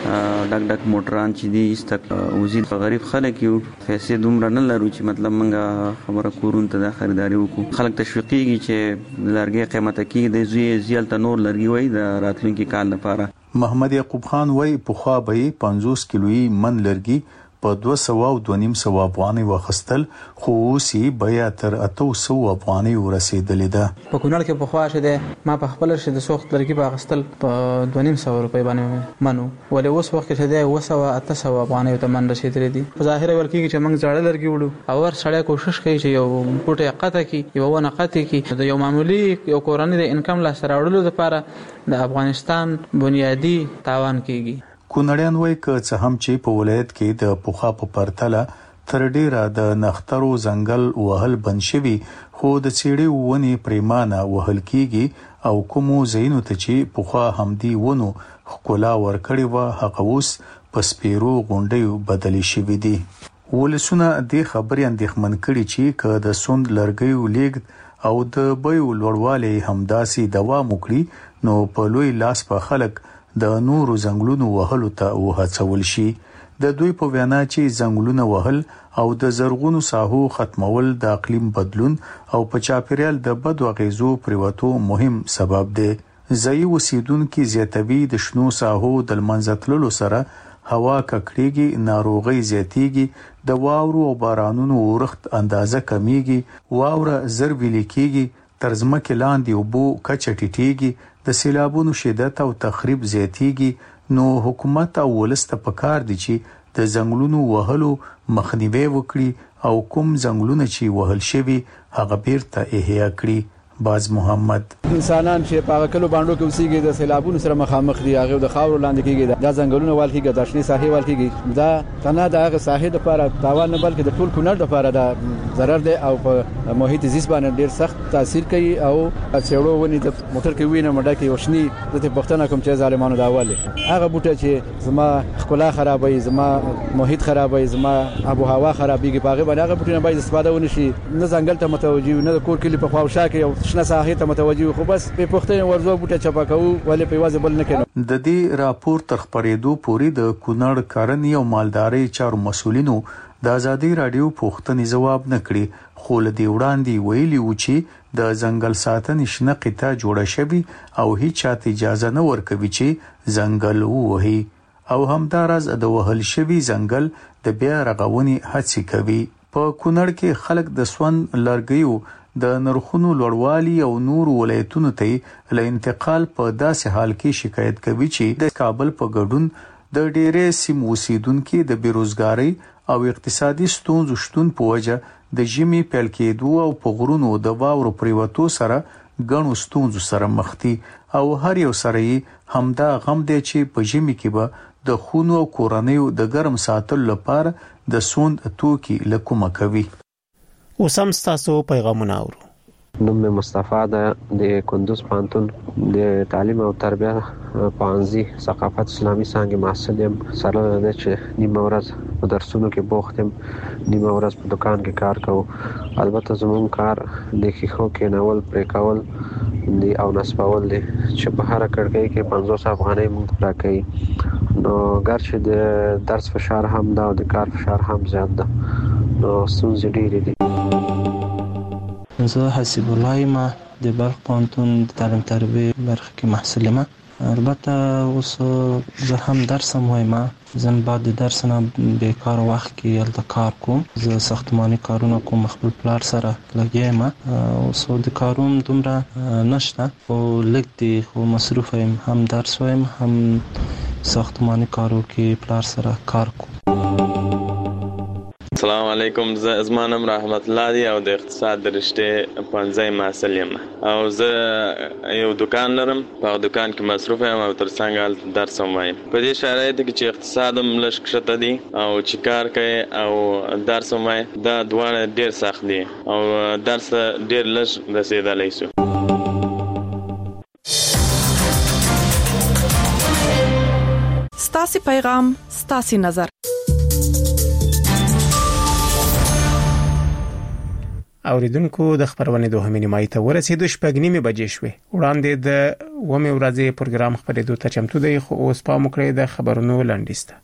ډک ډک موټران چې دي استک وزید غریب خلک یو پیسې دومره نه لرو چې مطلب منګه خبره کورون ته د خریداري وکړو. خلک تشویقيږي چې لرګي قیمت کې د زوی زیل ته نور لرګي وای د راتلونکي کال لپاره. محمد یعقوب خان وای په خوا به پنځوس کیلوي من لرګي په دوه سوه او دوه نیم سوه افغانۍ وخستل خو اوسې بیا تر اته سوه افغانۍ ورسېدلې ده. په کونړ کې په خوا شه ده ما په خپل شه د سوخت لرګي په غستل په دوه نیم سوه روپۍ باندې منو ولې اوس وخت کې ده اوس او اته سوه افغانۍ ته من رسېدلې دي. په ظاهر ول کې چې موږ ځړل لرګي وړو او ور سړی کوشش کوي چې یو پټه قطه کې یو ونه قطه کې د یو معمولی یو کورنۍ د انکم لا سره وړلو لپاره د افغانستان بنیادی تاوان کیږي. کونړیان وایي که څه هم چې په ولایت کې د پوخا په پرتله تر ډیره د نخترو ځنګل وهل بند شوي خو د څېړې ونې پریمانه وهل کیږي او کومو ځایونو ته چې پوخا همدي ونو ښکلا ورکړې وه هغه اوس په سپیرو غونډیو بدلې شوي دي. ولسونه دې خبرې اندېښمن کړي چې که د سوند لرګیو لیږد او د بیو لوړوالی همداسې دوام وکړي نو په لوی لاس په خلک د نورو ځنګلونو وهلو ته وهڅول شي. د دوی په وینا چې ځنګلونه وهل او د زرغونو ساحو ختمول د اقلیم بدلون او په چاپیریال د بد اغیزو پریوتو مهم سبب دی. ځایي اوسیدونکو زیاتوي د شنو ساحو د لمنځتللو سره هوا ککړېږي، ناروغي زیاتېږي، د واورو او بارانونو اورښت اندازه کمیږي، واوره زر ویلې کېږي، تر ځمکې لاندې اوبو کچه ټیټېږي، د سیلابونو شدت او تخریب زیاتېږي. نو حکومت او ولس ته پکار دي چې د ځنګلونو وهلو مخنیوي وکړي او کوم ځنګلونه چې وهل شوي هغه بیرته احیا کړي. باز محمد انسانان چې په کلو باندې کې اوسېږي د سیلابونو سره مخامخ دي، هغه د خاورو لاندې کېږي، دا ځنګلونه وال کېږي، د شنې ساحې وال کېږي. دا تنه د هغه ساحې لپاره تاوان نه بلکې د ټول کونړ لپاره دا ضرر دی او په محیط زیست باندې ډیر سخت تاثیر کوي. او څېړو ونی د موټر کې وینه مډه کې وشني د پښتنه کوم چې ظالمانو دا واله هغه بوټه چې زما ښکلا خرابوي، زما محیط خرابوي، زما ابو هوا خرابېږي، په هغه باندې هغه بوټونه باید استفاده ونشي. نه ځنګل ته متوجي، نه د کور کلی په خواوشا کې شنه ساحې ته متوجي، خو بس په پښتنه ورزو بوټه چپا کوو ولې په واځ بل نه کینو. د دې راپور تر خبرېدو پورې د کونړ کرنې او مالداري چارو مسولینو د ازادي رادیو پوښتنې جواب نه کړي، خو له دې وړاندې ویلي و چې د ځنګل ساتنې شنه قطعه جوړه شوی او هیڅ چاته اجازه نه ورکوي چې ځنګل ووهي او همدارز د وهل شوی ځنګل د بیا رغونې هڅې کوي. په کونړ کې خلک د سون لرګیو د نرخونو لوړوالي او نور ولایتونو ته له انتقال په داسې حال کې شکایت کوي چې د کابل په ګډون د ډېرې سیمو اوسیدونکو د بیروزګاری او اقتصادي ستونزو شتون په وجه د ژمي پیل کېدو او په غرونو د واورو پریوتو سره ګڼو ستونزو سره مخ دي او هر یو سره یې همدا غم دی چې په ژمي کې به د خونو او کورنیو د ګرم ساتلو لپاره د سوند توکي لکومه کوي. اوسم تاسو پیغامونه اورو. نوم مې مصطفی ده، د کندوز پوهنتون د تعلیم او تربیه پوهنځي ثقافت اسلامي څانګې محصل یم. سره ده چې نیمه ورځ په درسونو کې بوخت یم، نیمه ورځ په دکان کې کار کوو. البته زموږ کار د ښیښو کېنول، پرې کول دی او نصبول دی چې په هر کړکۍ کې پنځوس افغانۍ موږ راکوي. نو ګرچې د درس فشار هم ده او د کار فشار هم زیات ده، نو ستونزې ډېرې دي. زه حسیب الله یم، د بلخ پوهنتون د تعلیم تربیه برخه کې محصل یم. البته اوس زه هم درس هم وایم، زه بعد د درس نه بیکار وخت کې هلته کار کوم. زه ساختماني کارونه کوم، خپل پلار سره لګیا یم. اوس د کاروم دومره نشته خو لږ دی، خو مصروف یم، هم درس وایم هم ساختماني کارو کې پلار سره کار کوم. السلام علیکم. زما نوم رحمت الله دی او د اقتصاد د رشتې پنځه محصل یم او زه یو دکان لرم. په دکان کې مصروف یم او تر څنګه درس هم وایم. په دې شرایطو کې چې اقتصاد هم لږ کښته دی او چې کار کوي او درس هم وایم دا دواړه ډېر سخت دي او درس ډېر لږ رسېدلی شو. ستاسو پیغام ستاسو نظر. اوریدونکو د خبرونه دوه نیمه ته ورسېدو شپږ نیمه بجې شوې. وړاندې د ومه ورځې پروګرام خبرېدو ته چمتو دی خو اوس په مکرې د خبرونو لاندېسته.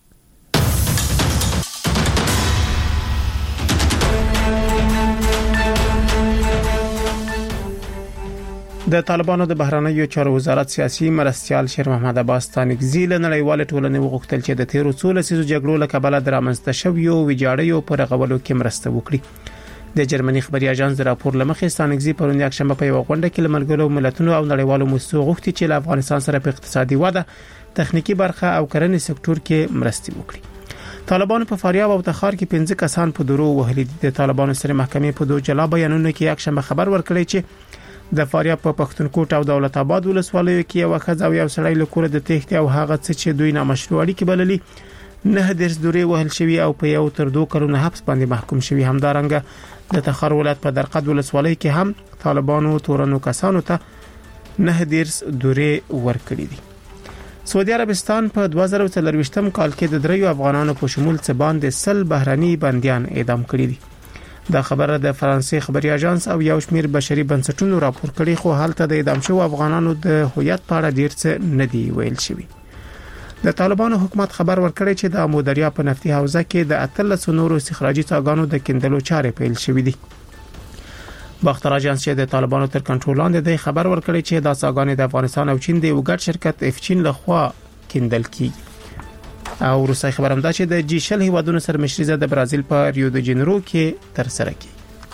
د طالبانو د بهرنیو چارو وزارت سیاسي مرستيال شیر محمد عباس تانګزی له نړیوال ټولنې وغوښتل چې د تیرو څو لسیزو جګړو له کبله درامنځته شویو ویجاړیو پر غولو کې مرسته وکړي. د جرمني خبري اژانس د راپور لمخې تانګزی پرون یک شنبه په یو غونډه کې لملګرو ملتونو او نړیوالو مؤسسو غوښتي چې له افغانستان سره په اقتصادي وده، تخنیکی برخه او کرنې سکتور کې مرسته وکړي. طالبانو په فاریاب او تخار کې پنځه کسان په درو وهلي دي. د طالبانو سره محکمې په دوه جلا بیانونو کې یک شنبه خبر ورکړی چې د فاریاب په پښتونخوا او دولت آباد ولسوالیو کې یو خځه او یو سړی له کور د تېښتې او هغه څه چې دوی نامشروع اړیکې بللي نه درس دورې وهل شوی او په یو تر دوه کلونو حبس باندې محکوم شوی. همدارنګه د تخار ولایت په درقد ولسوالۍ کې هم طالبانو تورنو کسانو ته نه درس دورې ورکړي دي. سعودي عربستان په دوه زره څلرويشتم کال کې د دریو افغانانو په شمول څه باندې سل بهراني بنديان اعدام کړي دي. دا خبره د فرانسې خبري اژانس او یو شمېر بشري بنسټونو راپور کړي خو حالت د اعدام شو افغانانو د هویت په اړه ډیر څه نه دی ویل شوی. د طالبانو حکومت خبر ورکړی چې د امودریا په نفتي حوزه کې د اتلس نورو استخراجي څاګانو د کیندلو چارې پیل شوې دي. باختر اژانس چې د طالبانو تر کنټرول لاندې دی خبر ورکړی چې دا څاګانې د افغانستان او چین د یو ګډ شرکت افچین لخوا کیندل کیږي. او روسي خبرم دا چې د جی شل هیوادونو سره مشرزه د برازیل په ریو د جنیرو کې تر سره کی.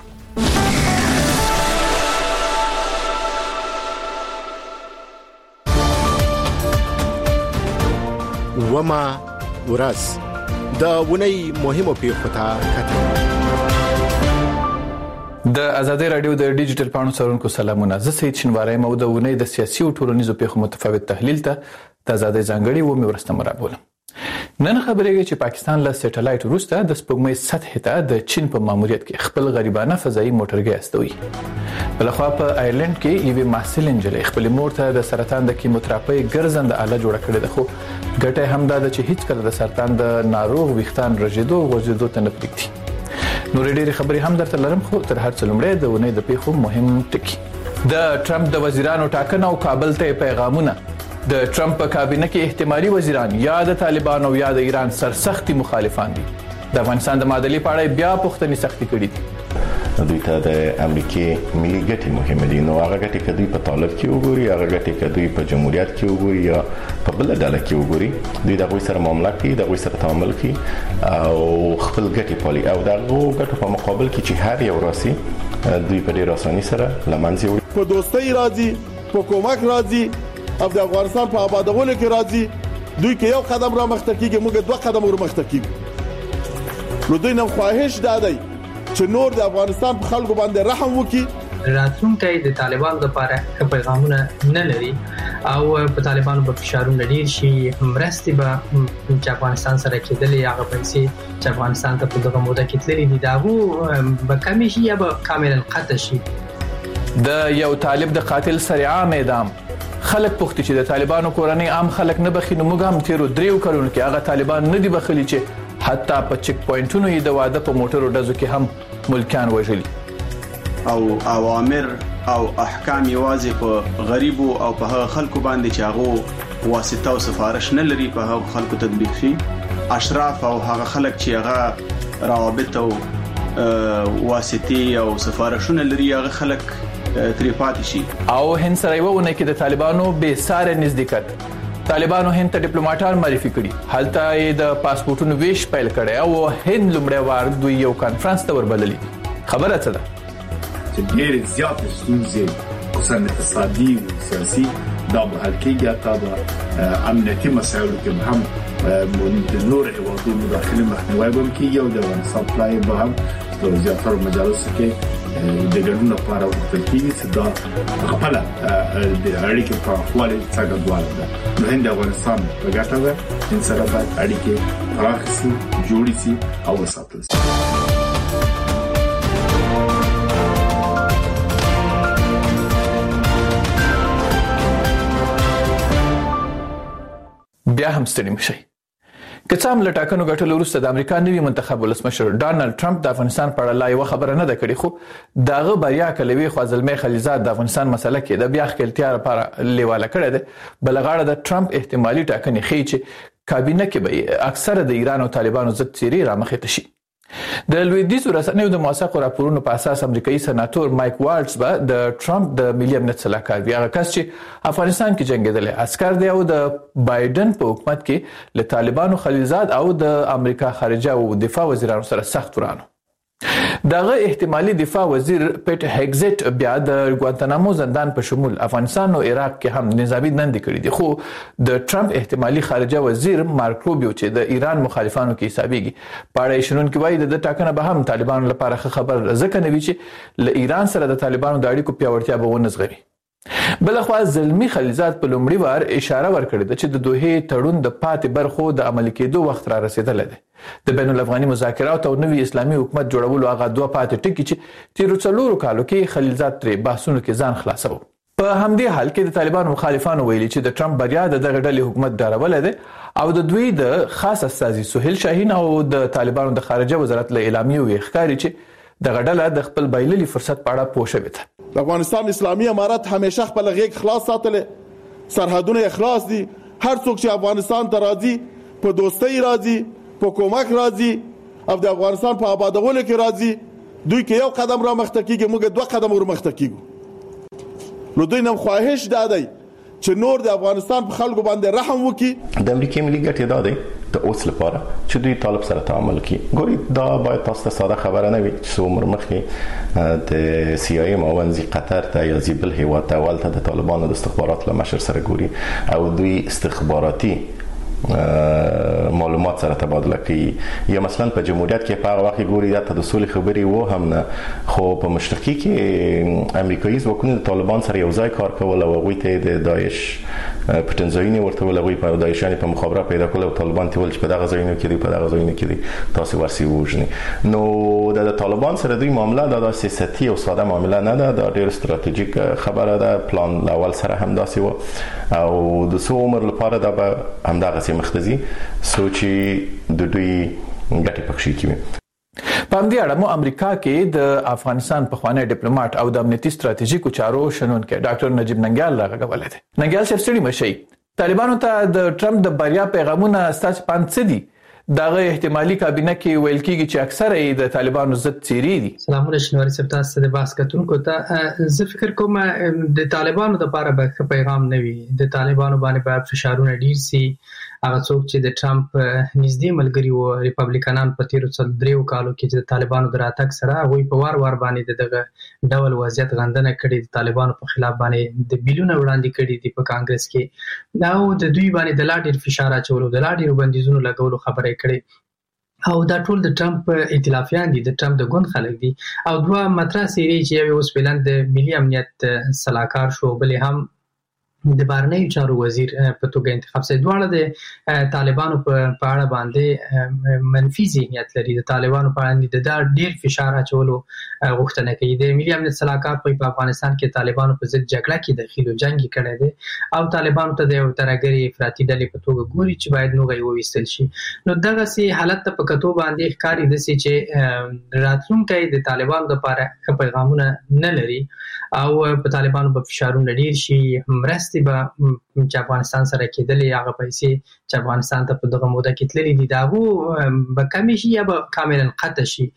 وما ورځ د ونی مهمو پیښو ته کتل. د ازادي رادیو د ډیجیټل پاڼو سرونکو سلامونه. زه سید شنواری مو د ونی د سیاسي او ټولنیزو پیښو متفاوت تحلیل ته د ازادي ځانګړي و مې ورسته مرابولم. نن خبرېږي چې پاکستان له سټلایټ وروسته د سپوږمۍ سطح ته د چین په ماموریت کې خپل غریبانه فضایي موټرګي استوي. بلخوا په آیرلند کې یوه محصل انجلۍ خپل مور ته د سرطان د کیموتراپي ګرځنده آله جوړه کړې ده خو ګټه هم دا ده چې هیڅ کله د سرطان د ناروغ ویښتان رژیدو او غوړېدو ته نه پریږدي. نور ډېری خبرې هم درته لرم خو تر هر څه لومړی د ونې د پیښو مهم ټکی. د ټرمپ د وزیرانو ټاکنه او کابل ته پیغامونه. د ټرمپ په کابینه کې احتمالي وزیران یا د طالبانو یا د ایران سرسختي مخالفان دي. د افغانستان د معادلې په اړه بیا پوښتنې سختي کړې دي. دوی ته د امریکای ملي ګټې مهمه دي. نو هغه ګټې کدی په طالب کې وګوري، هغه ګټې کدی په جمهوریت کې وګوري یا په بل ډله کې وګوري، دوی دغه سره معاملې کوي، دغه سره تعامل کوي او خپل ګټې پالي او دغه ګټو په مقابل کې چې هر یو راسي دوی په ډېر اساني سره لمنځه وړي. په دوستۍ راځي، په کومک راځي او د افغانستان په آبادولو کې راځي. دوی کې یو قدم را مخته کیږي، موږ دوه قدم ور مخته کیږو. نو دوی نو خواهش دادی چې نور د افغانستان په خلکو باندې رحم وکړي. راتلونکي د طالبانو لپاره ک پیغامونه نه لري او په طالبانو په فشارونه ډیر شي مرستي به چې افغانستان سره کېدلې هغه پیسې چې افغانستان ته په دغه موده کې تللې دي داغو به کمی شي یا به کاملا قطع شي. د یو طالب د قاتل سریعه اعدام خلک پوښتنه چې د طالبانو کورنۍ عام خلک نه بخینو موږ هم تیرو دریو کلونو کې هغه طالبان نه دی بخلی چې حتی په چک پوینټونو یې د واده په موټرو ډزو کې هم ملکان وژلي او اوامر او احکام یوازې په غریبو او په هغه خلکو باندې چې هغه واسطه او سفارش نه لري په هغه خلکو تطبیق شي. اشراف او هغه خلک چې هغه روابط او واسطي او سفارشونه لري هغه خلک تریفات شي. او هند سره یوونه کې د طالبانو به ساره نزدېکت. طالبانو هند ته ډیپلوماټان معرفي کړي، هلته یې د پاسپورتونو ویش پیل کړي او هند لومړی وار دوی یو کانفرنس ته وربللي. خبره څه ده؟ چې ډېر زیات ستونزې خصوصا اقتصادي او سیاسي دا به حل کېږي، تا به امنیتي مسایلو کې هم د نور هیوادونو مداخله مخنیوي به کیږي او د افغانستان پلای به هم په زیاتره مجالس کې د ګډون لپاره ورته کیږي چې دا خپل د اړیکې په خپل څرګندواله ده. نو هند افغانستان په ګټه ده چې سره باید اړیکې پراخ شي، جوړې شي او وساتل شي. بیا هم ستړي مشي. که څه هم له ټاکنو ګټلو وروسته د امریکا نوي منتخب ولسمشر ډانلډ ټرمپ د افغانستان په اړه لا یوه خبره نه ده کړې، خو دغه بریا کلوي خو زلمی خلیزاد د افغانستان مسله کې د بیا ښکېلتیا لپاره لیواله کړې ده. بل غاړه د ټرمپ احتمالي ټاکنې ښیي چې کابینه کې به اکثره د ایران او طالبانو ضد څیرې رامخې ته شي. د لویدیځو رسنیو د موثقو راپورونو په اساس امریکایي سناتور مایک والټز به د ټرمپ د ملي امنیت سلاکار وي، هغه کس چې افغانستان کې جنگیدلی عسکر دی او د بایدن په حکومت کې له طالبانو، خلیلزاد او د امریکا خارجه او دفاع وزیرانو سره سخت ورانو. دغه احتمالي دفاع وزیر پیټ هګزټ بیا د ګوانتانامو زندان په شمول افغانستان او عراق کې هم نظامی دندې کړې دي، خو د ټرمپ احتمالي خارجه وزیر مارک روبیو چې د ایران مخالفانو کې حسابيږي په اړه شنونکي وایي د ټاکنه به هم طالبانو لپاره خبر ځکه نه وي چې له ایران سره د طالبانو د اړیکو پیاوړتیا به ونزغري. بلخوا زلمی خلیزاد په لومړي وار اشاره ورکړې ده چې د دوحې تړون د پاتې برخو د عملي کېدو وخت را رسیدلی دی. د بین الافغاني مذاکرات او نوي اسلامي حکومت جوړولو هغه دوه پاتې ټکي چې تیرو څلورو کالو کې خلیزاد ترې بحثونو کې ځان خلاصو. په همدې حال کې د طالبانو مخالفانو ویلي چې د ټرمپ بریا د دغه ډلې حکومت ډارولی دی او د دوی د خاص استازي سهیل شاهین او د طالبانو د خارجه وزارت له اعلامیو یې ښکاري چې دغه ډله د خپل بایللي فرصت په اړه پوه شوې ده. د افغانستان اسلامي امارت همیشه خپل غیږ خلاص ساتلې، سرحدونه خلاص دي. هر څوک چې افغانستان ته راځي په دوستۍ راځي، په کومک راځي او د افغانستان په آبادولو کې راځي. دوی کې یو قدم را مخته کیږي، موږ دوه قدم ور مخته کیږو. نو دوی نم خواهش دادی چې نور د افغانستان په خلکو باندې رحم وکړي. د امریکای ملي ګټې دادی د اوس لپاره چې دوی طالب سره تعامل کړي. ګوري دا باید تاسو ته ساده خبره نه وي چې عمر مخکې د سی آی ای معاون زی قطر ته یا زی بل هیواد ته ولته د طالبانو د استخبارات له مشر سره ګوري او دوی استخباراتي معلومات سره تبادله کوي. یا مثلا په جمهوریت کې په هغه وخت ګوري دا د سولې خبرې وو هم نه، خو په مشرقي کې امریکایي ځواکونه د طالبان سره یو ځای کار کول او هغوی ته د داعش پټنځایونه ورته ول، هغوی په داعشانو په مخابره پیدا کول او طالبان ته ول چې په دغه ځایونو کې دی په دغه ځایونو کې دی تاسو ورسي وژني. نو د طالبان سره دوی معامله د سیاسي او ساده معامله نه ده، دا ډېر ستراتیژیک خبره ده. پلان اول سره هم داسې و او د څو عمر لپاره دا به همدغه مختزي سوچي د دوی ګټې پکښې کوي. په همدې اړه مو امریکا کې د افغانستان پخوانی ډیپلوماټ او د امنیتي ستراتیژیکو چارو شنونکی ډاکټر نجیب ننګیال راغلی دی. ننګیال صاحب ستړي مشئ، طالبانو ته د ټرمپ د بریا پیغامونه ستاسو پاند څه دي؟ دغه احتمالي کابینه کې ویل کېږي چې اکثره یې د طالبانو ضد څیرې دي. سلامونه شنواري صاحب، تاسو د بحث کتونکو ته زه فکر کوم د طالبانو لپاره به پیغام نه وي. د طالبانو باندې به فشارونه ډیر سي. هغه څوک چې د ټرمپ نږدې ملګري وو ریپابلیکانان په تیرو څل دریو کالو کې چې د طالبانو د راتګ سره هغوی په وار وار باندې دغه ډول وضعیت غندنه کړې، د طالبانو په خلاف باندې د بیلونه وړاندې کړي دي په کانګرس کې. دا د دوی باندې د لا ډیر فشار اچولو، د لا ډیرو بندیزونو لګولو خبرې کړي او دا ټول د ټرمپ ائتلافیان دي، د ټرمپ د ګوند خلک دي. او دوه مطرح سیری چې یو اوس فعلا د ملي امنیت سلاکار شو، بلې هم د بهرنیو چارو وزیر په توګه انتخاب شوی. دواړه د طالبانو په اړه باندې منفي ذهنیت لري، د طالبانو په اړه د ډیر فشار اچولو غوښتنه کوي. د ملي امنیت سلاکار په افغانستان کې طالبانو په ضد جګړه کې دخیل او جنگ کړی دی او طالبانو ته د یو ترهګري افراطي ډلې په توګه ګوري چې باید نوغه یې وویستل شي. نو دغه سي حالت ته په کتو باندې ښکاري دسي چې راتلونکي د طالبانو لپاره ښه پیغامونه نه لري او په طالبانو په فشارونه ډیر شي. مرستې به چې افغانستان سره کېدلې، هغه پیسې چې افغانستان ته په دغه موده کې تللې دي دا هغو به کمې شي یا به کاملا قطع شي.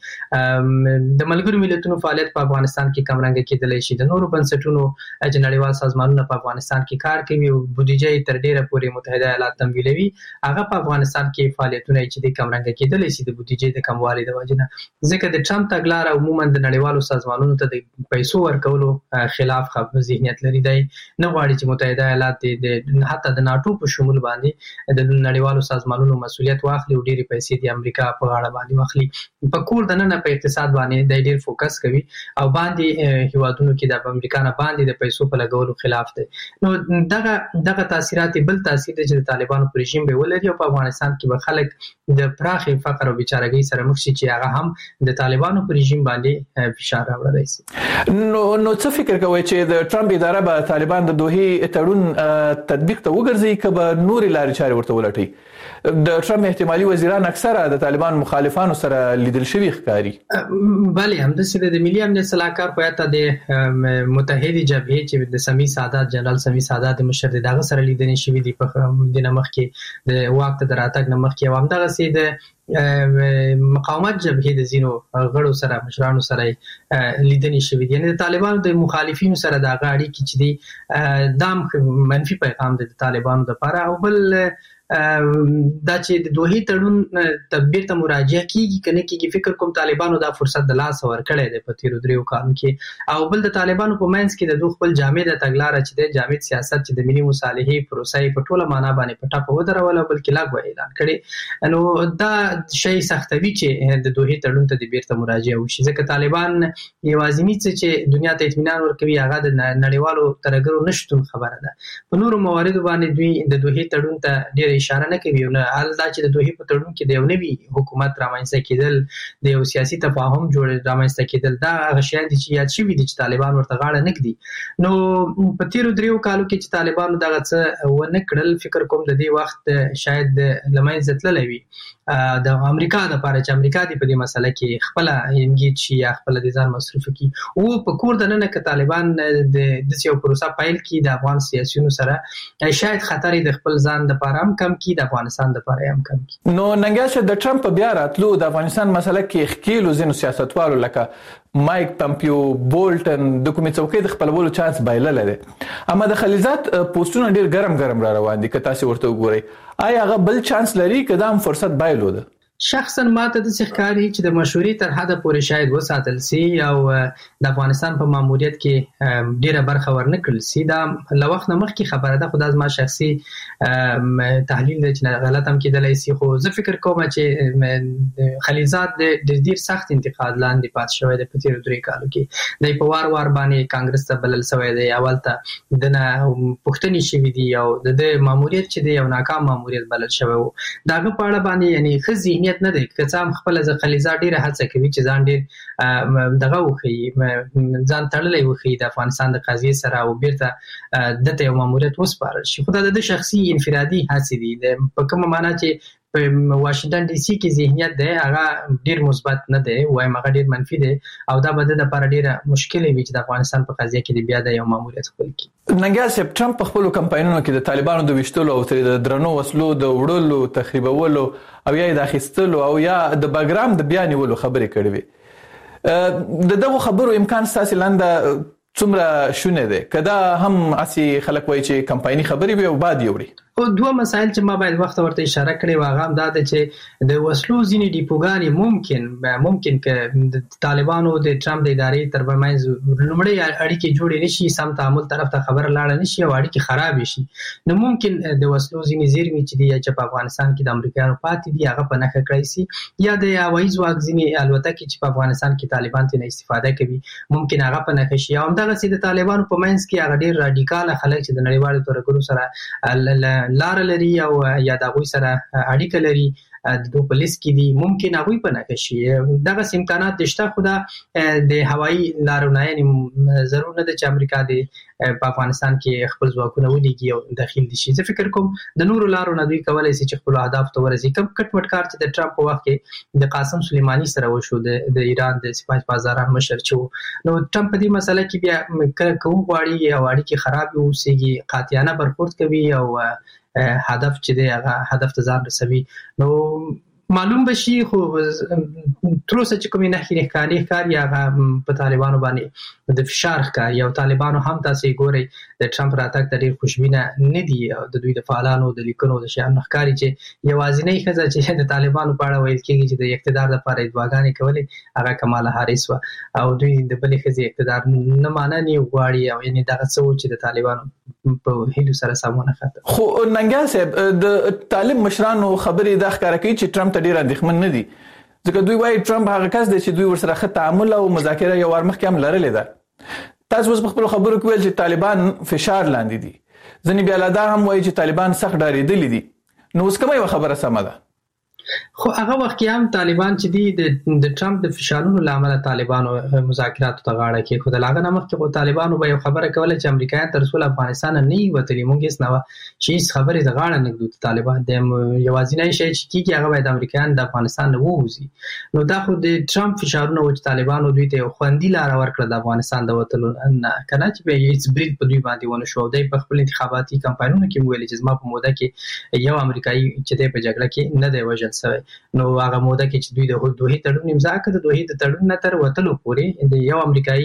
د ملګرو ملتونو فعالیت په افغانستان کې کمرنګه کېدلی شي. د نورو بنسټونو چې نړیوال سازمانونه په افغانستان کې کار کوي او بودیجه یې تر ډیره پورې متحده ایالات تمویلوي، هغه په افغانستان کې فعالیتونه چې د کمرنګه کېدلی شي د بودیجې د کموالي د وجې نه. ځکه د ټرمپ تګلاره عموما د نړیوالو سازمانونو ته د پیسو ورکولو خلاف ذهنیت لري. دی نه غواړي چې متحده ایالات د حتی د ناتو په شمول باندې د نړیوالو سازمانونو مسولیت واخلي او ډېری پیسې د امریکا په غاړه باندې واخلي. په کور د نن په اقتصاد باندې د ډېر فوکس کوي او باندې هیوادونو کې د امریکا نه باندې د پیسو په لګولو خلاف دی. نو دغه دغه تاثیرات بل تاثیر دی چې د طالبانو پر رژیم به ولري او په افغانستان کې به خلک د پراخ فقر او بیچارهګۍ سره مخ شي چې هغه هم د طالبانو پر رژیم باندې فشار راوړلی شي. نو نو څه فکر کوي چې د ټرمپ اداره به طالبان د دوحې تړون تطبیق ته وګرځي که به نورې لارې چارې ورته ولټوي؟ د ټرمپ احتمالي وزیران اکثره د طالبان مخالفانو سره لیدل شوي ښکاري. بله همداسې د ملي امنیت سلاکار خو حتی د متحدې جبهې چې د سمیع سادات جنرال سمیع سادات مشر دی دغه سره لیدنې شوي دي په د نه مخکې د واک ته د راتګ نه مخکې او همدغسې د مقاومت جبهې د ځینو غړو سره مشرانو سره لیدنې شوي دي. یعنې د طالبانو د مخالفینو سره د هغه اړیکې چې دي دا منفي پیغام دی د طالبانو دپاره. او بل دا چې د دوحې تړون تدبیر ته مراجعه کیږي کنه کیږي فکر کوم طالبانو دا فرصت د لاس ورکړی دی په تیرو دریو کالو کې. او بل د طالبانو په منځ کې د دوه خپل جامد تګلاره چې د جامد سیاست چې د ملي مصالحې پروسې په ټوله معنا باندې په ټاپه ودرول بلکې لاګو اعلان کړي. نو دا شی سختوي چې د دوحې تړون ته د بیرته مراجعه وشي ځکه طالبان یوازینی څه چې دنیا ته اطمینان ورکوي هغه د نړیوالو ترګرو نشټون خبره ده. په نورو مواردو باندې دوی د دوحې تړون ته ډېر اشاره نه کوي. نو حال دا چې د دوحې په تړون کې د یو نوي حکومت رامنځته کېدل د یو سیاسي تفاهم جوړ رامنځته کېدل دا هغه شیان دي چې یاد شوي دي چې طالبان ورته غاړه نه ږدي. نو په تیرو دریو کالو کې چې طالبانو دغه څه ونه کړل فکر کوم د دې وخت شاید له منځه تللی وي د امریکا دپاره چې امریکا دې په دې مسله کې خپله انګیج شي یا خپله د ځان مصروف کړي. او په کور دننه که طالبان د داسې یو پروسه پیل کړي د افغان سیاسیونو سره شاید خطر یې د خپل ځان دپاره هم کم کړي د افغانستان دپاره هم کم کړي. نو ننګیاشه د ټرمپ بیا راتلو د افغانستان مسله کې ښکیلو ځینو سیاستوالو لکه مایک پمپیو بولټن د کومې څوکۍ د خپلولو چانس بایللی دی. اما د خلیزات پوسټونه ډېر ګرم ګرم را روان دي که تاسې ورته وګورئ. آیا هغه بل چانس لري که دا هم فرصت بایلو ده؟ شخصا ماته د ښکاري چې د مشورې تر حده پورې شاید وساتل سي او د افغانستان په ماموریت کې ډیره برخه ورنه کړل سي. دا له وخت نه مخکې خبره ده خو دا زما شخصي تحلیل دی چې غلط هم کېدلی سي. خو زه فکر کوم چې خلیزات د ډېر سخت انتقاد لاندې پاتې شوی دی په تېرو درې کالو کې. دی په وار وار باندې کانګرس ته بلل شوی دی. اول ته د نه پوښتنې شوي دي او د د ماموریت چې دی یو ناکام ماموریت بلل شوی و. د هغه په اړه باندې یعنې ښه ذهنیت نه دی که څه هم خپله زه خلیزات ډېره هڅه کوي چې ځان ډېر دغه وښیي ځان تړلی وښیي د افغانستان د قضیې سره او بیرته دته یو ماموریت وسپارل شي. خو دا د ده شخصي انفرادي هڅې دي. په کومه معنا چې په واشنګټن ډي سي کې ذهنیت دی هغه ډېر مثبت نه دی وایم هغه ډېر منفي دی او دا به د لپاره ډېره مشکله وي چې د افغانستان په قضیه کې بیا د یو ماموریت خپل کړي. ننګیال صاحب ټرمپ په خپلو کمپاینونو کې د طالبانو د ویشتلو او ترې د درنو وسلو د وړلو تخریبولو او یا د اخیستلو او یا د بګرام د بیا نیولو خبرې کړې وي. د دغو خبرو امکان ستاسې لاندې څومره شونه دی که دا هم هسې خلک وایي چې کمپایني خبرې وي او بعد یې وړي؟ دوه مسایل چې ما باید وخت ورته اشاره کړې و هغه هم دا ده چې د وسلو ځینې ډیپوګانې ممکن ممکن که د طالبانو د ټرمپ د ادارې تر منځ لومړی اړیکې جوړې نه شي سم تعامل طرف ته خبره لاړه نه شي او اړیکې خرابې شي نو ممکن د وسلو ځینې زیرمې چې دي چې په افغانستان کې د امریکایانو پاتې دي هغه په نښه کړی سي یا د هوایي ځواک ځینې الوتکې چې په افغانستان کې طالبان ترې استفاده کوي ممکن هغه په نښه شي. او همدغسې د طالبانو په منځ کې هغه ډېر راډیکاله خلک چې د نړیوالو ترهګرو سره لار لري او یا د هغوی سره اړیکه لري د دوی په لیست کې دي ممکن هغوی په نښه شي. دغسې امکانات شته خو دا د هوایي لارو نه یعنې ضرور نه ده چې امریکا د په افغانستان کې خپل ځواکونه ولیږي او داخل دي شي. زه فکر کوم د نورو لارو نه دوی کولی شي چې خپلو اهدافو ته ورسي. کوم کټ مټ کار چې د ټرمپ په وخت کې د قاسم سلیماني سره وشو د ایران د سپاه پاسداران مشر چې و نو ټرمپ په دې مسله کې بیا کله که وغواړي او اړیکې خراب واوسېږي قاطعانه برخورد کوي او هدف چې دی هغه هدف ته ځان رسوي نو معلوم بشي. خو تر اوسه چې کومې نښې ښکاري ښکاري هغه په طالبانو باندې د فشار ښکاري او طالبانو هم تاسې ګورئ د ټرمپ راتګ ته ډیر خوشبینه نه دي او د دوی د فعالانو د لیکنو د شیانو ښکاري چې یوازینۍ ښځه چې د طالبانو په اړه ویل کېږي چې د اقتدار لپاره ادعاګانې کولې هغه کمالا هاریس وه او دوی د بلې ښځې اقتدار نه مننې غواړي او یعنې دغه څه و چې د طالبانو په هیلو سره سم ونه خاطر. خو ننګیال صاحب د طالب مشرانو خبرې دا ښکاره کوي چې ټرمپ ته ډیر اندېښمن نه دي ځکه دوی وایي ټرمپ هغه کس دی چې دوی ورسره ښه تعامل او مذاکره یو وار مخکې هم لرلې ده. تاسو اوس په خپلو خبرو کې ویل چې طالبان فشار لاندې دي، ځینې بیا لا دا هم وایي چې طالبان سخت ډارېدلي دي، نو اوس کومه یوه خبره سمه ده؟ خو هغه وخت کې هم طالبان چې دي د ټرمپ د فشارونو له امله طالبانو مذاکراتو ته غاړه کېښودل. هغه نه مخکې خو طالبانو به یو خبره کوله چې امریکایان تر څو له افغانستانه نه وي وتلي، موږ هېڅ نه وه چې هېڅ خبرې د غاړه نه ږدو. طالبان د یوازینی شی چې کېږي هغه باید امریکایان د افغانستان نه ووځي. نو دا خو د ټرمپ فشارونه و چې طالبانو دوی ته یو خوندي لاره ورکړه د افغانستان د وتلو نه، که نه چې بیا هېڅ برید په دوی باندې ونه شو. دی په خپل انتخاباتي کمپاینونو کې ویلي چې زما په موده کې یو امریکایي چې دی په جګړه کې نه دی وژل شوی. نو هغه موده کې چې دوی د دوحې تړون امضا کړ، د دوحې د تړون نه تر وتلو پورې د یو امریکایي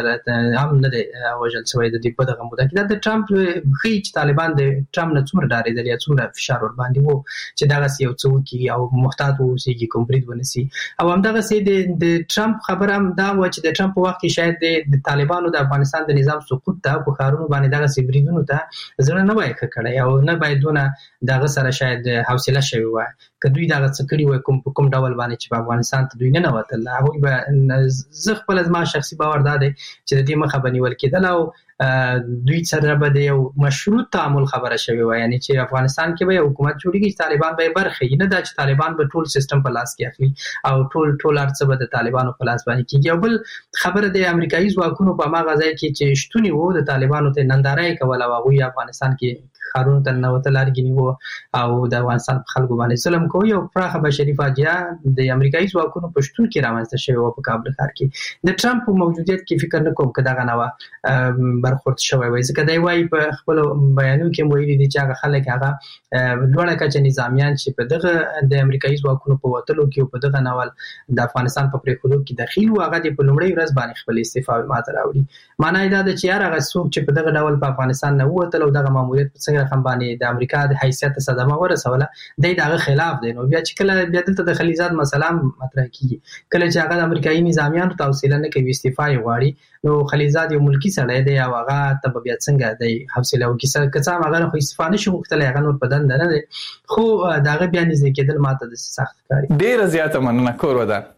هم نه دی وژل شوی د دوی په دغه موده کې. دا د ټرمپ ښیي چې طالبان د ټرمپ نه څومره ډارېدل یا څومره فشار ورباندې و چې دغسې یو څه وکړي او محتاط واوسېږي، کوم برید ونه سي. او همدغسې د ټرمپ خبره هم دا وه چې د ټرمپ په وخت کې شاید د طالبانو د افغانستان د نظام سقوط ته په ښارونو باندې دغسې بریدونو ته زړه نه وای ښه کړی او نه باید دونه دغه سره شاید حوصله شوې وای. که دوی دغه څه کړي وای کوم په کوم ډول باندې چې په افغانستان ته دوی نه ننوتل، هغوی به زه خپله زما شخصي باور دا دی چې د دې مخه به نیول کېدل او دوی سره به د یو مشروط تعامل خبره شوې وای، یعنې چې افغانستان کې به یو حکومت جوړېږي چې طالبان به یې برخه وي، نه دا چې طالبان به ټول سیستم په لاس کې اخلي او ټول ټول هر څه به د طالبانو په لاس باندې کېږي. او بل خبره د امریکایي ځواکونو په هماغه ځای کې چې شتون و د طالبانو ته ننداره یې کوله او هغوی افغانستان کې ښارونو ته ننوتل لرګي نیوه او د افغانستان په خلکو باندې ظلم کوي. یو پراخه بشري فاجعه د امریکایي ځواکونو په شتون کې رامنځته شوې وه په کابل ښار کې. د ټرمپ په موجودیت کې فکر نه کوم که دغه نه وه برخورد شوی وای، ځکه دی وایي په خپلو بیانونو کې ویلي دي چې هغه خلک هغه لوړه کچه نظامیان چې په دغه د امریکایي ځواکونو په وتلو کې او په دغه ډول د افغانستان په پرېښودو کې دخیل وو، هغه دې په لومړۍ ورځ باندې خپل استعفاوې ماته راوړي. معنی یې دا ده چې هر هغه څوک چې په دغه ډول په افغانستان نه ووتل او دغه ماموریت په څنګه رقم باندې د امریکا د حیثیت صدمه ورسوله، دی د هغه خلاف دی. نو بیا چې کله بیا دلته د خلیزات مسله مطرح کېږي، کله چې هغه د امریکایي نظامیانو ته حوصله نه کوي، استعفا یې غواړي، نو خلیزات یو ملکي سړی دی او هغه ته به بیا څنګه دی حوصله وکړي؟ که څه هم هغه خو استعفا نه شي غوښتلی، هغه نور په دنده نه دی، خو د هغه بیا نږدې کېدل ماته داسې سخت ښکاري. ډېره زیاته مننه. کور ودان.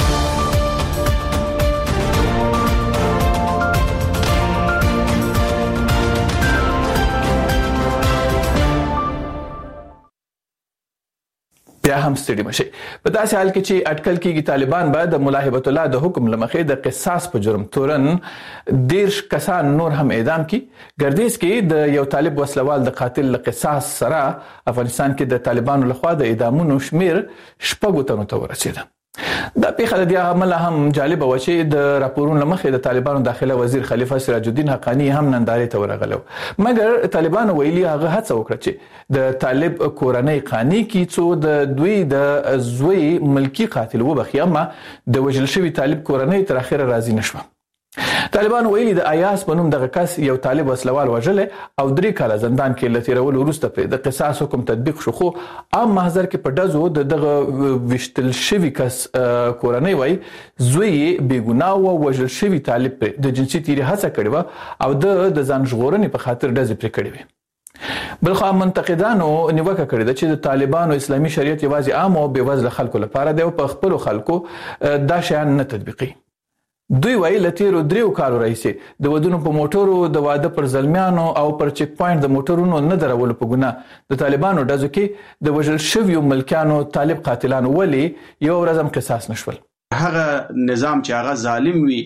بیا هم ستړي مشي. په داسې حال کې چې اټکل کېږي طالبان به د ملا هبت الله د حکم له مخې د قصاص په جرم تورن دېرش کسان نور هم اعدام کړي. ګردیز کې د یو طالب وسلوال د قاتل له قصاص سره افغانستان کې د طالبانو لخوا د اعدامونو شمیر شپږو تنو ته ورسېده. دا پیښه د دې عمله هم جالبه و چې د راپورونو مخې د طالبانو داخله وزیر خلیفه سراج الدین حقانی هم نندارې ته ورغلو، مګر طالبانو ویلي هغه هڅه وکړه چې د طالب کورنۍ قانې کې څو د دوی د زوی ملکی قاتل وبخي، اما د وژل شوي طالب کورنۍ تر اخره راضي نشوه. طالبانو ویلي د ایاس په نوم دغه کس یو طالب وسلوال وژلی او درې کاله زندان کې له تېرولو وروسته پرې د قصاص حکم تطبیق شو، خو عام محضر کې په ډزو د دغه ویشتل شوي کس کورنۍ وایي زوی یې بېګناه و، وژل شوي طالب پرې د جنسي تیري هڅه کړې وه او د د ځان ژغورنې په خاطر ډزې پرې کړې وې. بلخوا منتقدانو نیوکه کړې ده چې د طالبانو اسلامي شریعت یوازې عام او بېوزله خلکو لپاره دی او په خپلو خلکو دا شیان نه تطبیقي. دوی وایي له تیرو دریو کالو راهیسې د ودونو په موټرو د واده پر زلمیانو او پر چیک پوینټ د موټرونو نه درولو په ګناه د طالبانو ډزو کې د وژل شویو ملکیانو طالب قاتلانو ولې یو ورځ هم قصاص نشول. هغه نظام چې هغه ظالم وي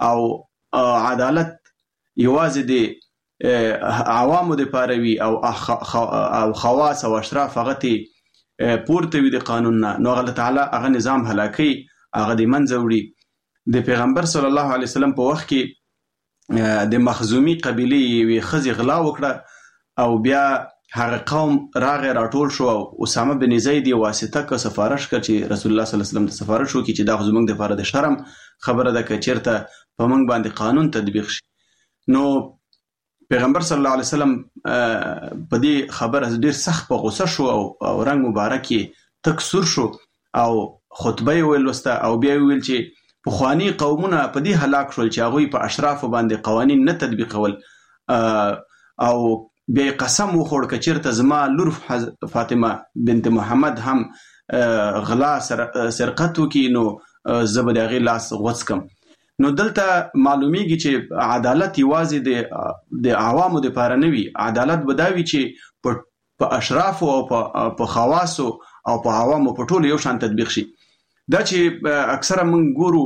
او عدالت یوازې د عوامو د پاره وي او او خواص او اشراف هغه ته پورته وي د قانون نه، نو الله تعالی هغه نظام هلاکي، هغه د منځه وړي. د پیغمبر صلی الله علیه وسلم په وخت کې د مخزومی قبیله یوې ښځې غلا وکړه او بیا هغه قوم راغی راټول شو او اسامه بن زید یې واسطه که سفارش کړ چې رسول الله صلی الله علیه وسلم ته سفارش وکړي چې دا خو زموږ دپاره د شرم خبره ده که چېرته په موږ باندې قانون تطبیق شي. نو پیغمبر صلی الله علیه وسلم په دې خبره ډیر سخت په غوسه شو او رنگ مبارک تک سور شو او خطبه یې ولوسته او بیا ویل چې پخوانی قومونه په دې هلاک شول چې هغوی په اشرافو باندې قوانین نه تطبیقول او بیا قسم وخوړ که چېرته زما لور فاطمه بنت محمد هم غلا سرقت وکړي نو زه به د هغې لاس غوڅ کم. نو دلته معلومیږي چې عدالت یوازې د عوامو دپاره نه وي، عدالت به دا وي چې په اشرافو او په خواصو او په عوامو په ټولو یو شان تطبیق شي. دا چې اکثره موږ ګورو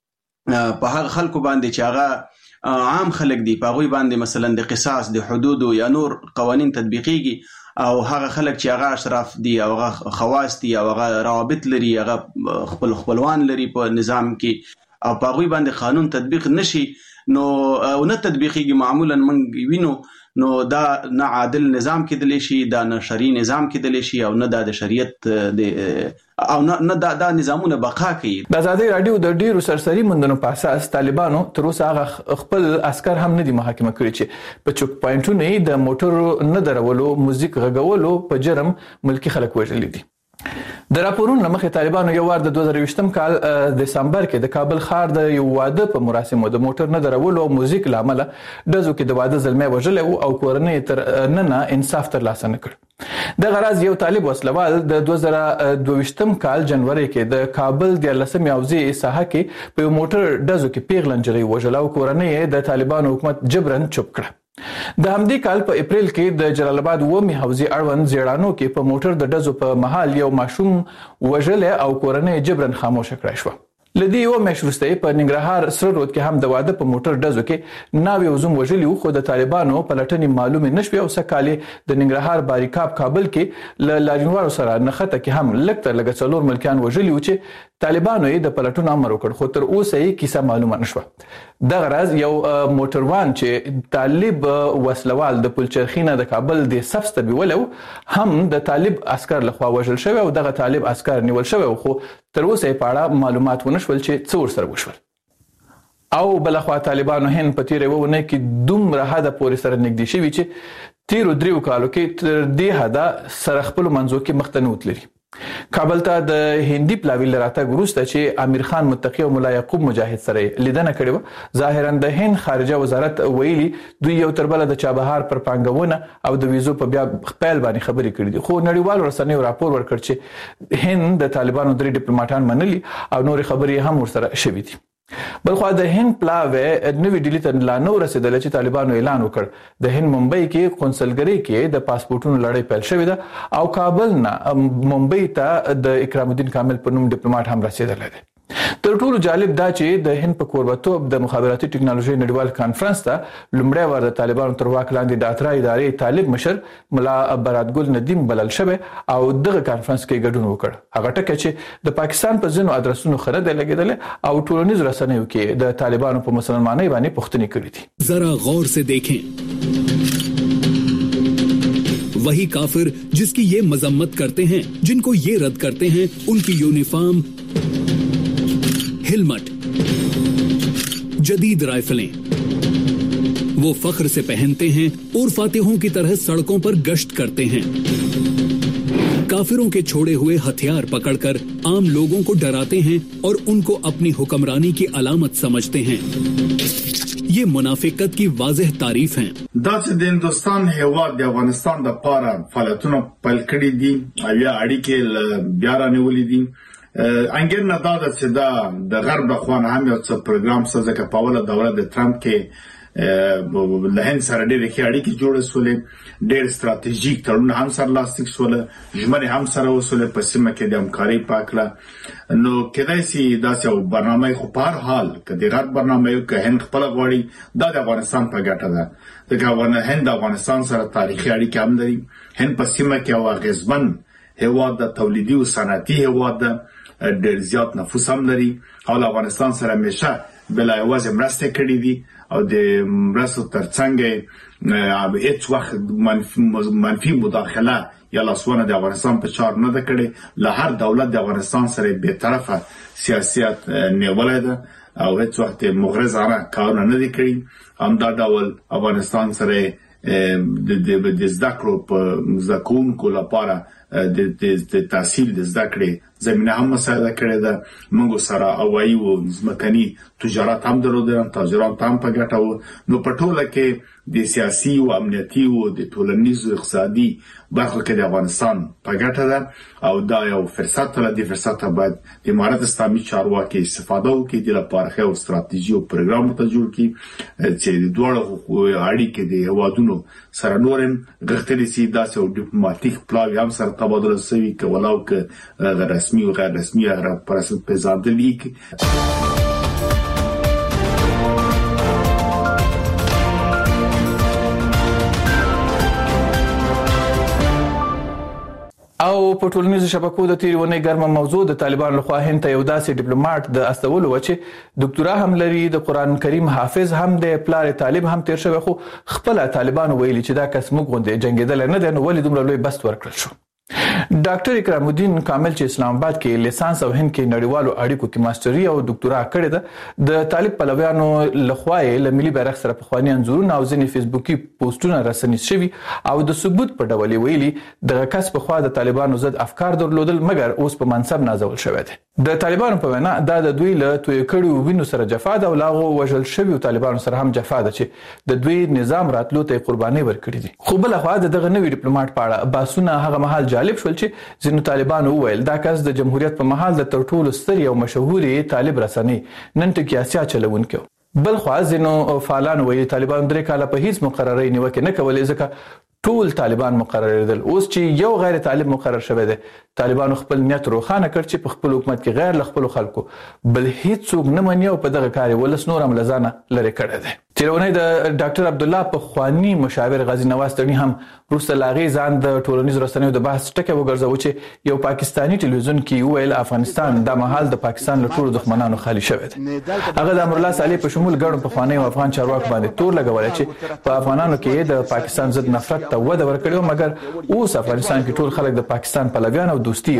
په هغه خلکو باندې چې هغه عام خلک دي، په هغوی باندې مثلا د قصاص د حدودو یا نور قوانین تطبیقیږي او هغه خلک چې هغه اشراف دي او هغه خواص دي او هغه روابط لري، هغه خپل خپلوان لري په نظام کې او په هغوی باندې قانون تطبیق نشي نو او نه تطبیقیږي، معمولا موږ وینو نو دا نه عادل نظام کېدلی شي، دا نه شرعي نظام کېدلی شي او نه دا د شریعت او نه دا دا نظامونه بقا کوي. د ازادي رادیو د ډیرو سرسري موندنو په اساس طالبانو تر اوسه هغه خپل عسكر هم نه دي محاکمه کړي چې په چوک پوینټونو د موټرو نه درولو، موزیک غږولو په جرم ملکی خلک وژلي دي. د راپورونو مخې طالبانو یو وار د دوه زره یوویشتم کال دسمبر کې د کابل ښار د یو واده په مراسمو د موټر نه درولو او موزیک له امله ډزو کې د واده زلمی وژلی و او کورنۍ تر ننه انصاف ترلاسه نه کړ. دغه راز یو طالب وسلوال د دوه زره دوه ویشتم کال جنوري کې د کابل دیارلسمې حوزې ساحه کې په یو موټر ډزو کې پیغله نجلۍ وژله او کورنۍ د طالبانو حکومت جبرن چوپ کړه. د همدې کال په اپریل کې د جلال آباد ومې حوزې اړوند زیړانو کې په موټر د ډزو په مهال یو ماشوم وژلی او کورنۍ جبرن خاموشه کړای شوه. له دې یوه میاشت وروسته په ننګرهار سره رود کې هم د واده په موټر ډزو کې ناوې او زوم وژلي وو، خو د طالبانو پلټنې معلومې نه شوې او سږ کال د ننګرهار باریکاب کابل کې له لاریونوارو سره نښته کې هم لږ تر لږه څلور ملکیان وژلي وو چې طالبانو یې د پلټون امر وکړ، خو تر اوسه یې کیسه معلومه نه شوه. دغه راز یو موټروان چې طالب وسلوال د پلچرخي نه د کابل د صف ته بیولی و هم د طالب عسکر لخوا وژل شوی او دغه طالب عسکر نیول شوی و، خو تر اوسه یې په اړه معلومات ونه شول چې څه ورسره وشول. او بلخوا طالبانو هند په تیره یوه اونۍ کې دومره حده پورې سره نږدې شوي چې تیرو دریو کالو کې تر دې حده سره خپلو منځو کې مخ ته نه وتلري. کابل ته د هندي پلاوي له راتګ وروسته چې امیر خان متقي او ملا یعقوب مجاهد سره لیدنه کړې وه، ظاهرا د هند خارجه وزارت ویلي دوی یو تر بله د چابهار پر پانګونه او د ویزو په بیا پیل باندې خبرې کړې دي، خو نړیوالو رسنیو راپور ورکړ چې هند د طالبانو درې ډیپلوماټان منلي او نورې خبرې هم ورسره شوي دي. بلخوا د هند پلاوی نوې ډیلي ته لا نه ورسېدله چې طالبانو اعلان وکړ د هند ممبئی کې قونسلګرۍ کې د پاسپورټونو لړۍ پیل شوې ده او کابل نه ممبئی ته د اکرام الدین کامل په نوم ډیپلوماټ هم رسېدلی دی. تر ټولو جالب دا چې د هند په کوربتوب د مخابراتي ټکنالوژي نړیوال کانفرنس ته لومړی وار د طالبانو تر واک لاندې د اترا ادارې طالب مشر ملا براتګل ندیم بلل شوی او دغه کانفرنس کې ګډون وکړ. هغه ټکی چې د پاکستان په ځینو ادرسونو خره دی لګېدلی او ټولنیزو رسنیو کې د طالبانو په مسلمانۍ باندې پوښتنې کړې دي. ذرا غور سے دیکھیں वही काफिर जिसकी ये मजम्मत करते हैं, जिनको ये रद्द करते हैं उनकी यूनिफॉर्म, हेलमेट, जदीद राइफलें वो फख्र से पहनते हैं और फातिहों की तरह सड़कों पर गश्त करते हैं। काफिरों के छोड़े हुए हथियार पकड़कर आम लोगों को डराते हैं और उनको अपनी हुक्मरानी की अलामत समझते हैं। ये मुनाफिकत की वाज़ेह तारीफ हैं। داسې د هندوستان هیواد د افغانستان د پاره فعالیتونه پیل کړي دي او یا اړیکې بیا رانیولې دي. انګر نه دا چې دا د غرب د خوان هم یو څه پروګرام سره ځکه په اوله دوره د ټرمپ کې له هند سره ډېرې ښې اړیکې جوړې شولې، ډېر ستراتیژیک تړونونه هم سره لاسلیک شول، ژمنې هم سره وشولې په سیمه کې د همکارۍ په هکله. نو کېدای شي داسې یو برنامه خو په هر حال که د غرب برنامه وي که هند خپله غواړي دا د افغانستان په ګټه ده، ځکه هند د افغانستان سره تاریخي اړیکې هم لري. هند په سیمه کې یو اغېزمن هیواد د تولیدي او صنعتي هیواد ده، ډېر زیات نفوس هم لري او له افغانستان سره همیشه بلا یوازې مرستې کړې دي او د مرستو ترڅنګ هیڅ وخت منفي مداخله یا لاسوانه د افغانستان په چار نه ده کړې. له هر دولت د افغانستان سره بې طرفه سیاست نیولې ده او هیڅ وخت مغرضانه کارونه نه دي کړی. هم دا ډول افغانستان سره د د زده کړو په ځکونکو لپاره د د تحصیل د زده کړې زمينه هم مساعده کړې ده. موږ سره هوایي او ځمکني تجارت هم درلودل، تاجران هم په ګټه وو. نو په ټوله کې د سیاسي او امنیتي او د ټولنیز او اقتصادي برخو کې د افغانستان په ګټه ده او دا یو فرصت دی. د فرصت باید د امارت اسلامي چارواکي استفاده وکړي د لپاره خو ستراتیژي او پروګرام ته جوړ کړي چې د دوه اړیکې د هوادونو سره نورم غختلي سي داسې او ډیپلوماټیک پلاوی هم سره تبادله شوی کولاو ک رسمي او غیر رسمي هغه پرسنت پیژندل کی. او په ټولنیزو شبکو د تیرونې ګرمه موضوع د طالبان لخوا هند ته یو داسې ډیپلوماټ د استولو و چې ډاکټرا هم لري، د قران کریم حافظ هم د پلار طالب هم تیر شوی، خو خپل طالبان ویلي چې دا کس موږ غونډه جنگیدل نه دی، نو ولې دومره لوی بست ورکړل شو. ډاکټر اکرام الدین کامل چې اسلام آباد کې لیسانس او هند کې نړیوالو اړیکو کې ماستري او ډاکټرا کړې ده، د طالب پلویانو لخوا یې ل ملي بیرغ سره په خواني انزورونه او ځینې فیسبوکي پوسټونه رسنیز شوي او د ثبوت په ډول ویلي د کس په خوا د طالبانو ضد افکار درلودل، مګر اوس په منصب نازول شوی دی. د طالبانو په وینا دا د دوی له توی کړي وینو سره جفا ده او لاغو وژل شوی طالبانو سره هم جفا ده چې د دوی نظام راتلو ته قرباني ورکړي دي. خو بل خو دغه نوی ډیپلوماټ په اړه باسونه هغه مهال جالب شول چې ځینو طالبانو وویل دا کس د جمهوریت په مهال د تر ټولو ستر او مشهوري طالب رسنۍ نن ټکی اسیا چلونکو. بل خو ځینو فعالان ویلي طالبان درې کاله په هیڅ مقرري نیوکه نه کولې ځکه ټول طالبان مقرر دي. اوس چې یو غیر طالب مقرر شوی دی، طالبانو خپل نیت روښانه کړ چې په خپل حکومت کې غیر ل خپل خلکو بل هیڅ څوک نه مني او په دغه کار ولس نور هم لزانه لری کړی دی. تیرونه د ډاکټر عبد الله په خواني مشاور غازی نواز تړي هم روسه لاغي ځان د ټولنیز رسنیو د بحث ټکه وګرځاو چې یو پاکستانی ټلویزیون کې ویل افغانستان د محل د پاکستان له ټولو دښمنانو خالی شوی دی. هغه د امر الله صالح په شمول ګڼو په خواني او افغان چارواکو باندې تور لګول چې په افغانانو کې د پاکستان ضد نفرت ته وده ورکړو، مګر اوس افغانستان کې ټول خلک د پاکستان پلویان او دوستي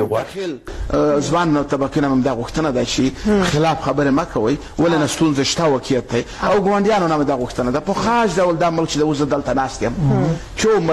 غواړي. ځوان نو طبقه هم د غوښتنه ده چې خلاف خبره مکوي ولنه ستونزه شته وکیت او ګوندیانو نه د غوښتنه ده په خاص ډول د ملک چې د وزیر دلته ناستم چې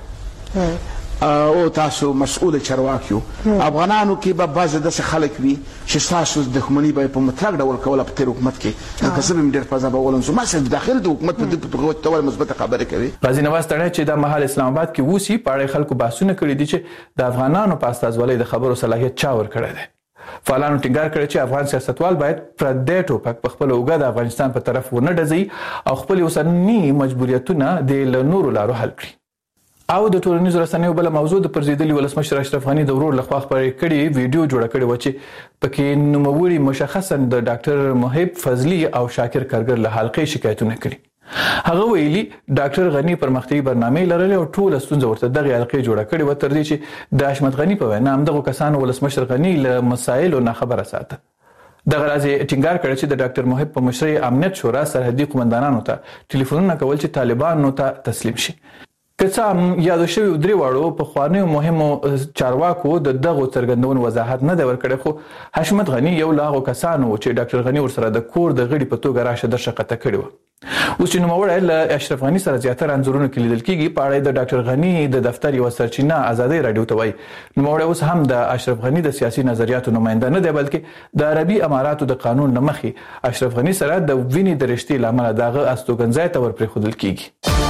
ملکه او تاسو مسؤل چرواکیو افغانانو کې به بعض د خلک وي چې تاسو د دښمنۍ به په مطلق ډول کوله په تیر حکومت کې کسب ډېر په ځابه ولنسو ما سره داخل د حکومت په دغه ډول مثبت خبره کوي. غازی نواز تړي چې د محل اسلام آباد کې وسی پاړې خلکو باسونه کړی دي چې د افغانانو په استازولۍ د خبرو صلاحیت چا ور کړی دی. فعالانو ټینګار کړی چې افغان سیاستوال باید پردې ټوپک په خپل اوګه د افغانستان په طرف ونه ډزي او خپل اوسنی مجبوریتونه د نورو لارو حل کړي. او د ټولنیزو رسنیو بل موضوع د پرزیدلی ولسمشر اشرف غنی د ورور لخوا خبرې کړي ویډیو جوړه کړې و چې پکې نوموړي مشخصا د ډاکټر محب فضلی او شاکر کارګر له حلقې شکایتونه کړي. هغه ویلي ډاکټر غنی پرمختیايي برنامه لرله او ټول ستونزې ورته دغه حلقې جوړه کړې و تر دې چې د اشمت غنی په وینا هم دغه کسانو ولسمشر غنی له مسایلو نه خبره ساته. دغه راځي ټینګار کړی چې د ډاکټر محب په مشرۍ امنیت شورا سرحدي قومندانانو ته ټلیفونونه کول چې طالبانو ته تسلیم شي. که هم یاد شوی درې واړو په خوانیو مهمو چارواکو د دغه څرګندونو وضاحت نه دی ورکړی، خو حشمت غنی یو لاغو کسانو چې ډاکټر غنی ورسره د کور د غړي په توګه راشه د شقته کړی و. اوس چې نوموړی له اشرف غنی سره زیاتره انځورونه کې لیدل کیږي. په اړه د ډاکټر غنی د دفتر یو سرچینه ازادي رادیو ته وایي نوموړی اوس هم د اشرف غنی د سیاسي نظریاتو نماینده نه دی، بلکې د عربي اماراتو د قانون لمخې اشرف غنی سره د وینې د رشتې لامل دغه استوګنځای ته ورپرېښودل کیږي.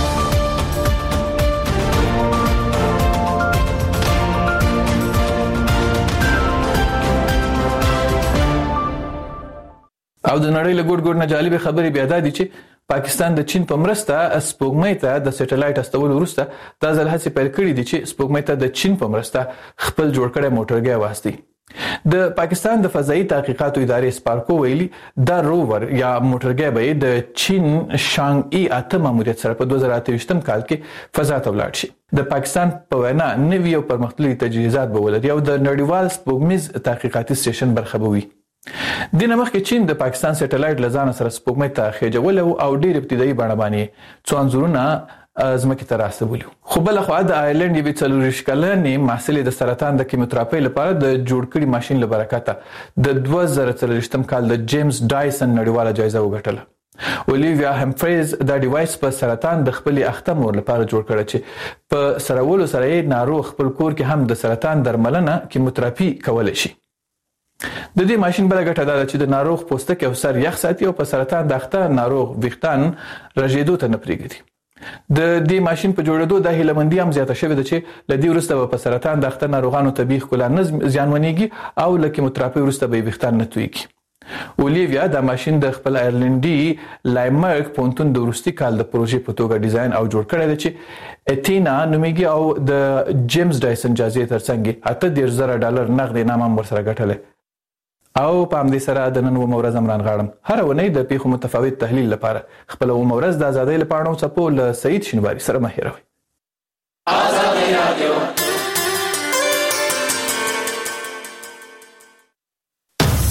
او د نړۍ له ګوټ ګوټ نه جالب خبرې بیا دا دي چې پاکستان د چین په مرسته سپوږمۍ ته د سټلایټ استولو وروسته دا ځل هڅې پیل کړې دي چې سپوږمۍ ته د چین په مرسته خپل جوړ کړی موټرګی واستي. د پاکستان د فضایي تحقیقاتو ادارې سپارکو ویلي دا روور یا موټرګی به د چین شانګ ای اته ماموریت سره په دوه زره اته ویشتم کال کې فضا ته ولاړ شي. د پاکستان په وینا نوي او پرمختللي تجهیزات به ولري او د نړیوال سپوږمیز تحقیقاتي سټیشن برخه به وي. دینه مخکې چین د پاکستان سټلایټ لزان سره سپوږمۍ ته خېجول او ډېر ابتدایي بڼه باندې څو انځورونه ازمکه ته راستولي، خو بل خو د آیرلند یوې څلوریش کلنې محصلې د سرطان د کیموتراپي لپاره د جوړ کړي ماشين له برکته د دوه زره څلوېښتم کال د جیمز ډایسن نړیواله جایزه وګټله. اولیویا همفریز دا ډیوایس په سرطان د خپل اخته مور لپاره جوړ کړی چې په سرولو سره یې ناروغ خپل کور کې هم د سرطان درملنه کیموتراپي کولای شي. د دې ماشين بل ګټه دا چې د ناروغ پوستکی او سر یخ ساتي او په سرطان د اخته ناروغ ویښتان رژېدو ته نه پرېږدي. د دې ماشين په جوړېدو د هیلمندي هم زیاته شوې ده چې لدی ورسته په سرطان د اخته ناروغانو طبيعي ښکلا نه زیانمنېږي او له کیموتراپي ورسته به ویښتان نه تویږي. اولیویا دا ماشين د خپل آیرلندي لایمرک پونتون د وروستي کال د پروژې په توګه ډیزاین او جوړ کړی دی چې اتینا نومیږي او د جیمز ډایسن جایزې ترڅنګ اته دېرش زره ډالر نغدي انعام هم ورسره ګټلی. او په همدې سره د نن اومه ورځ امران غاړم. هره اونۍ د پیښو متفاوت تحلیل لپاره خپله اومه ورځ د ازادۍ له پاڼو څپو له سعید شینواري سره مه هېروئ. ازادي راډیو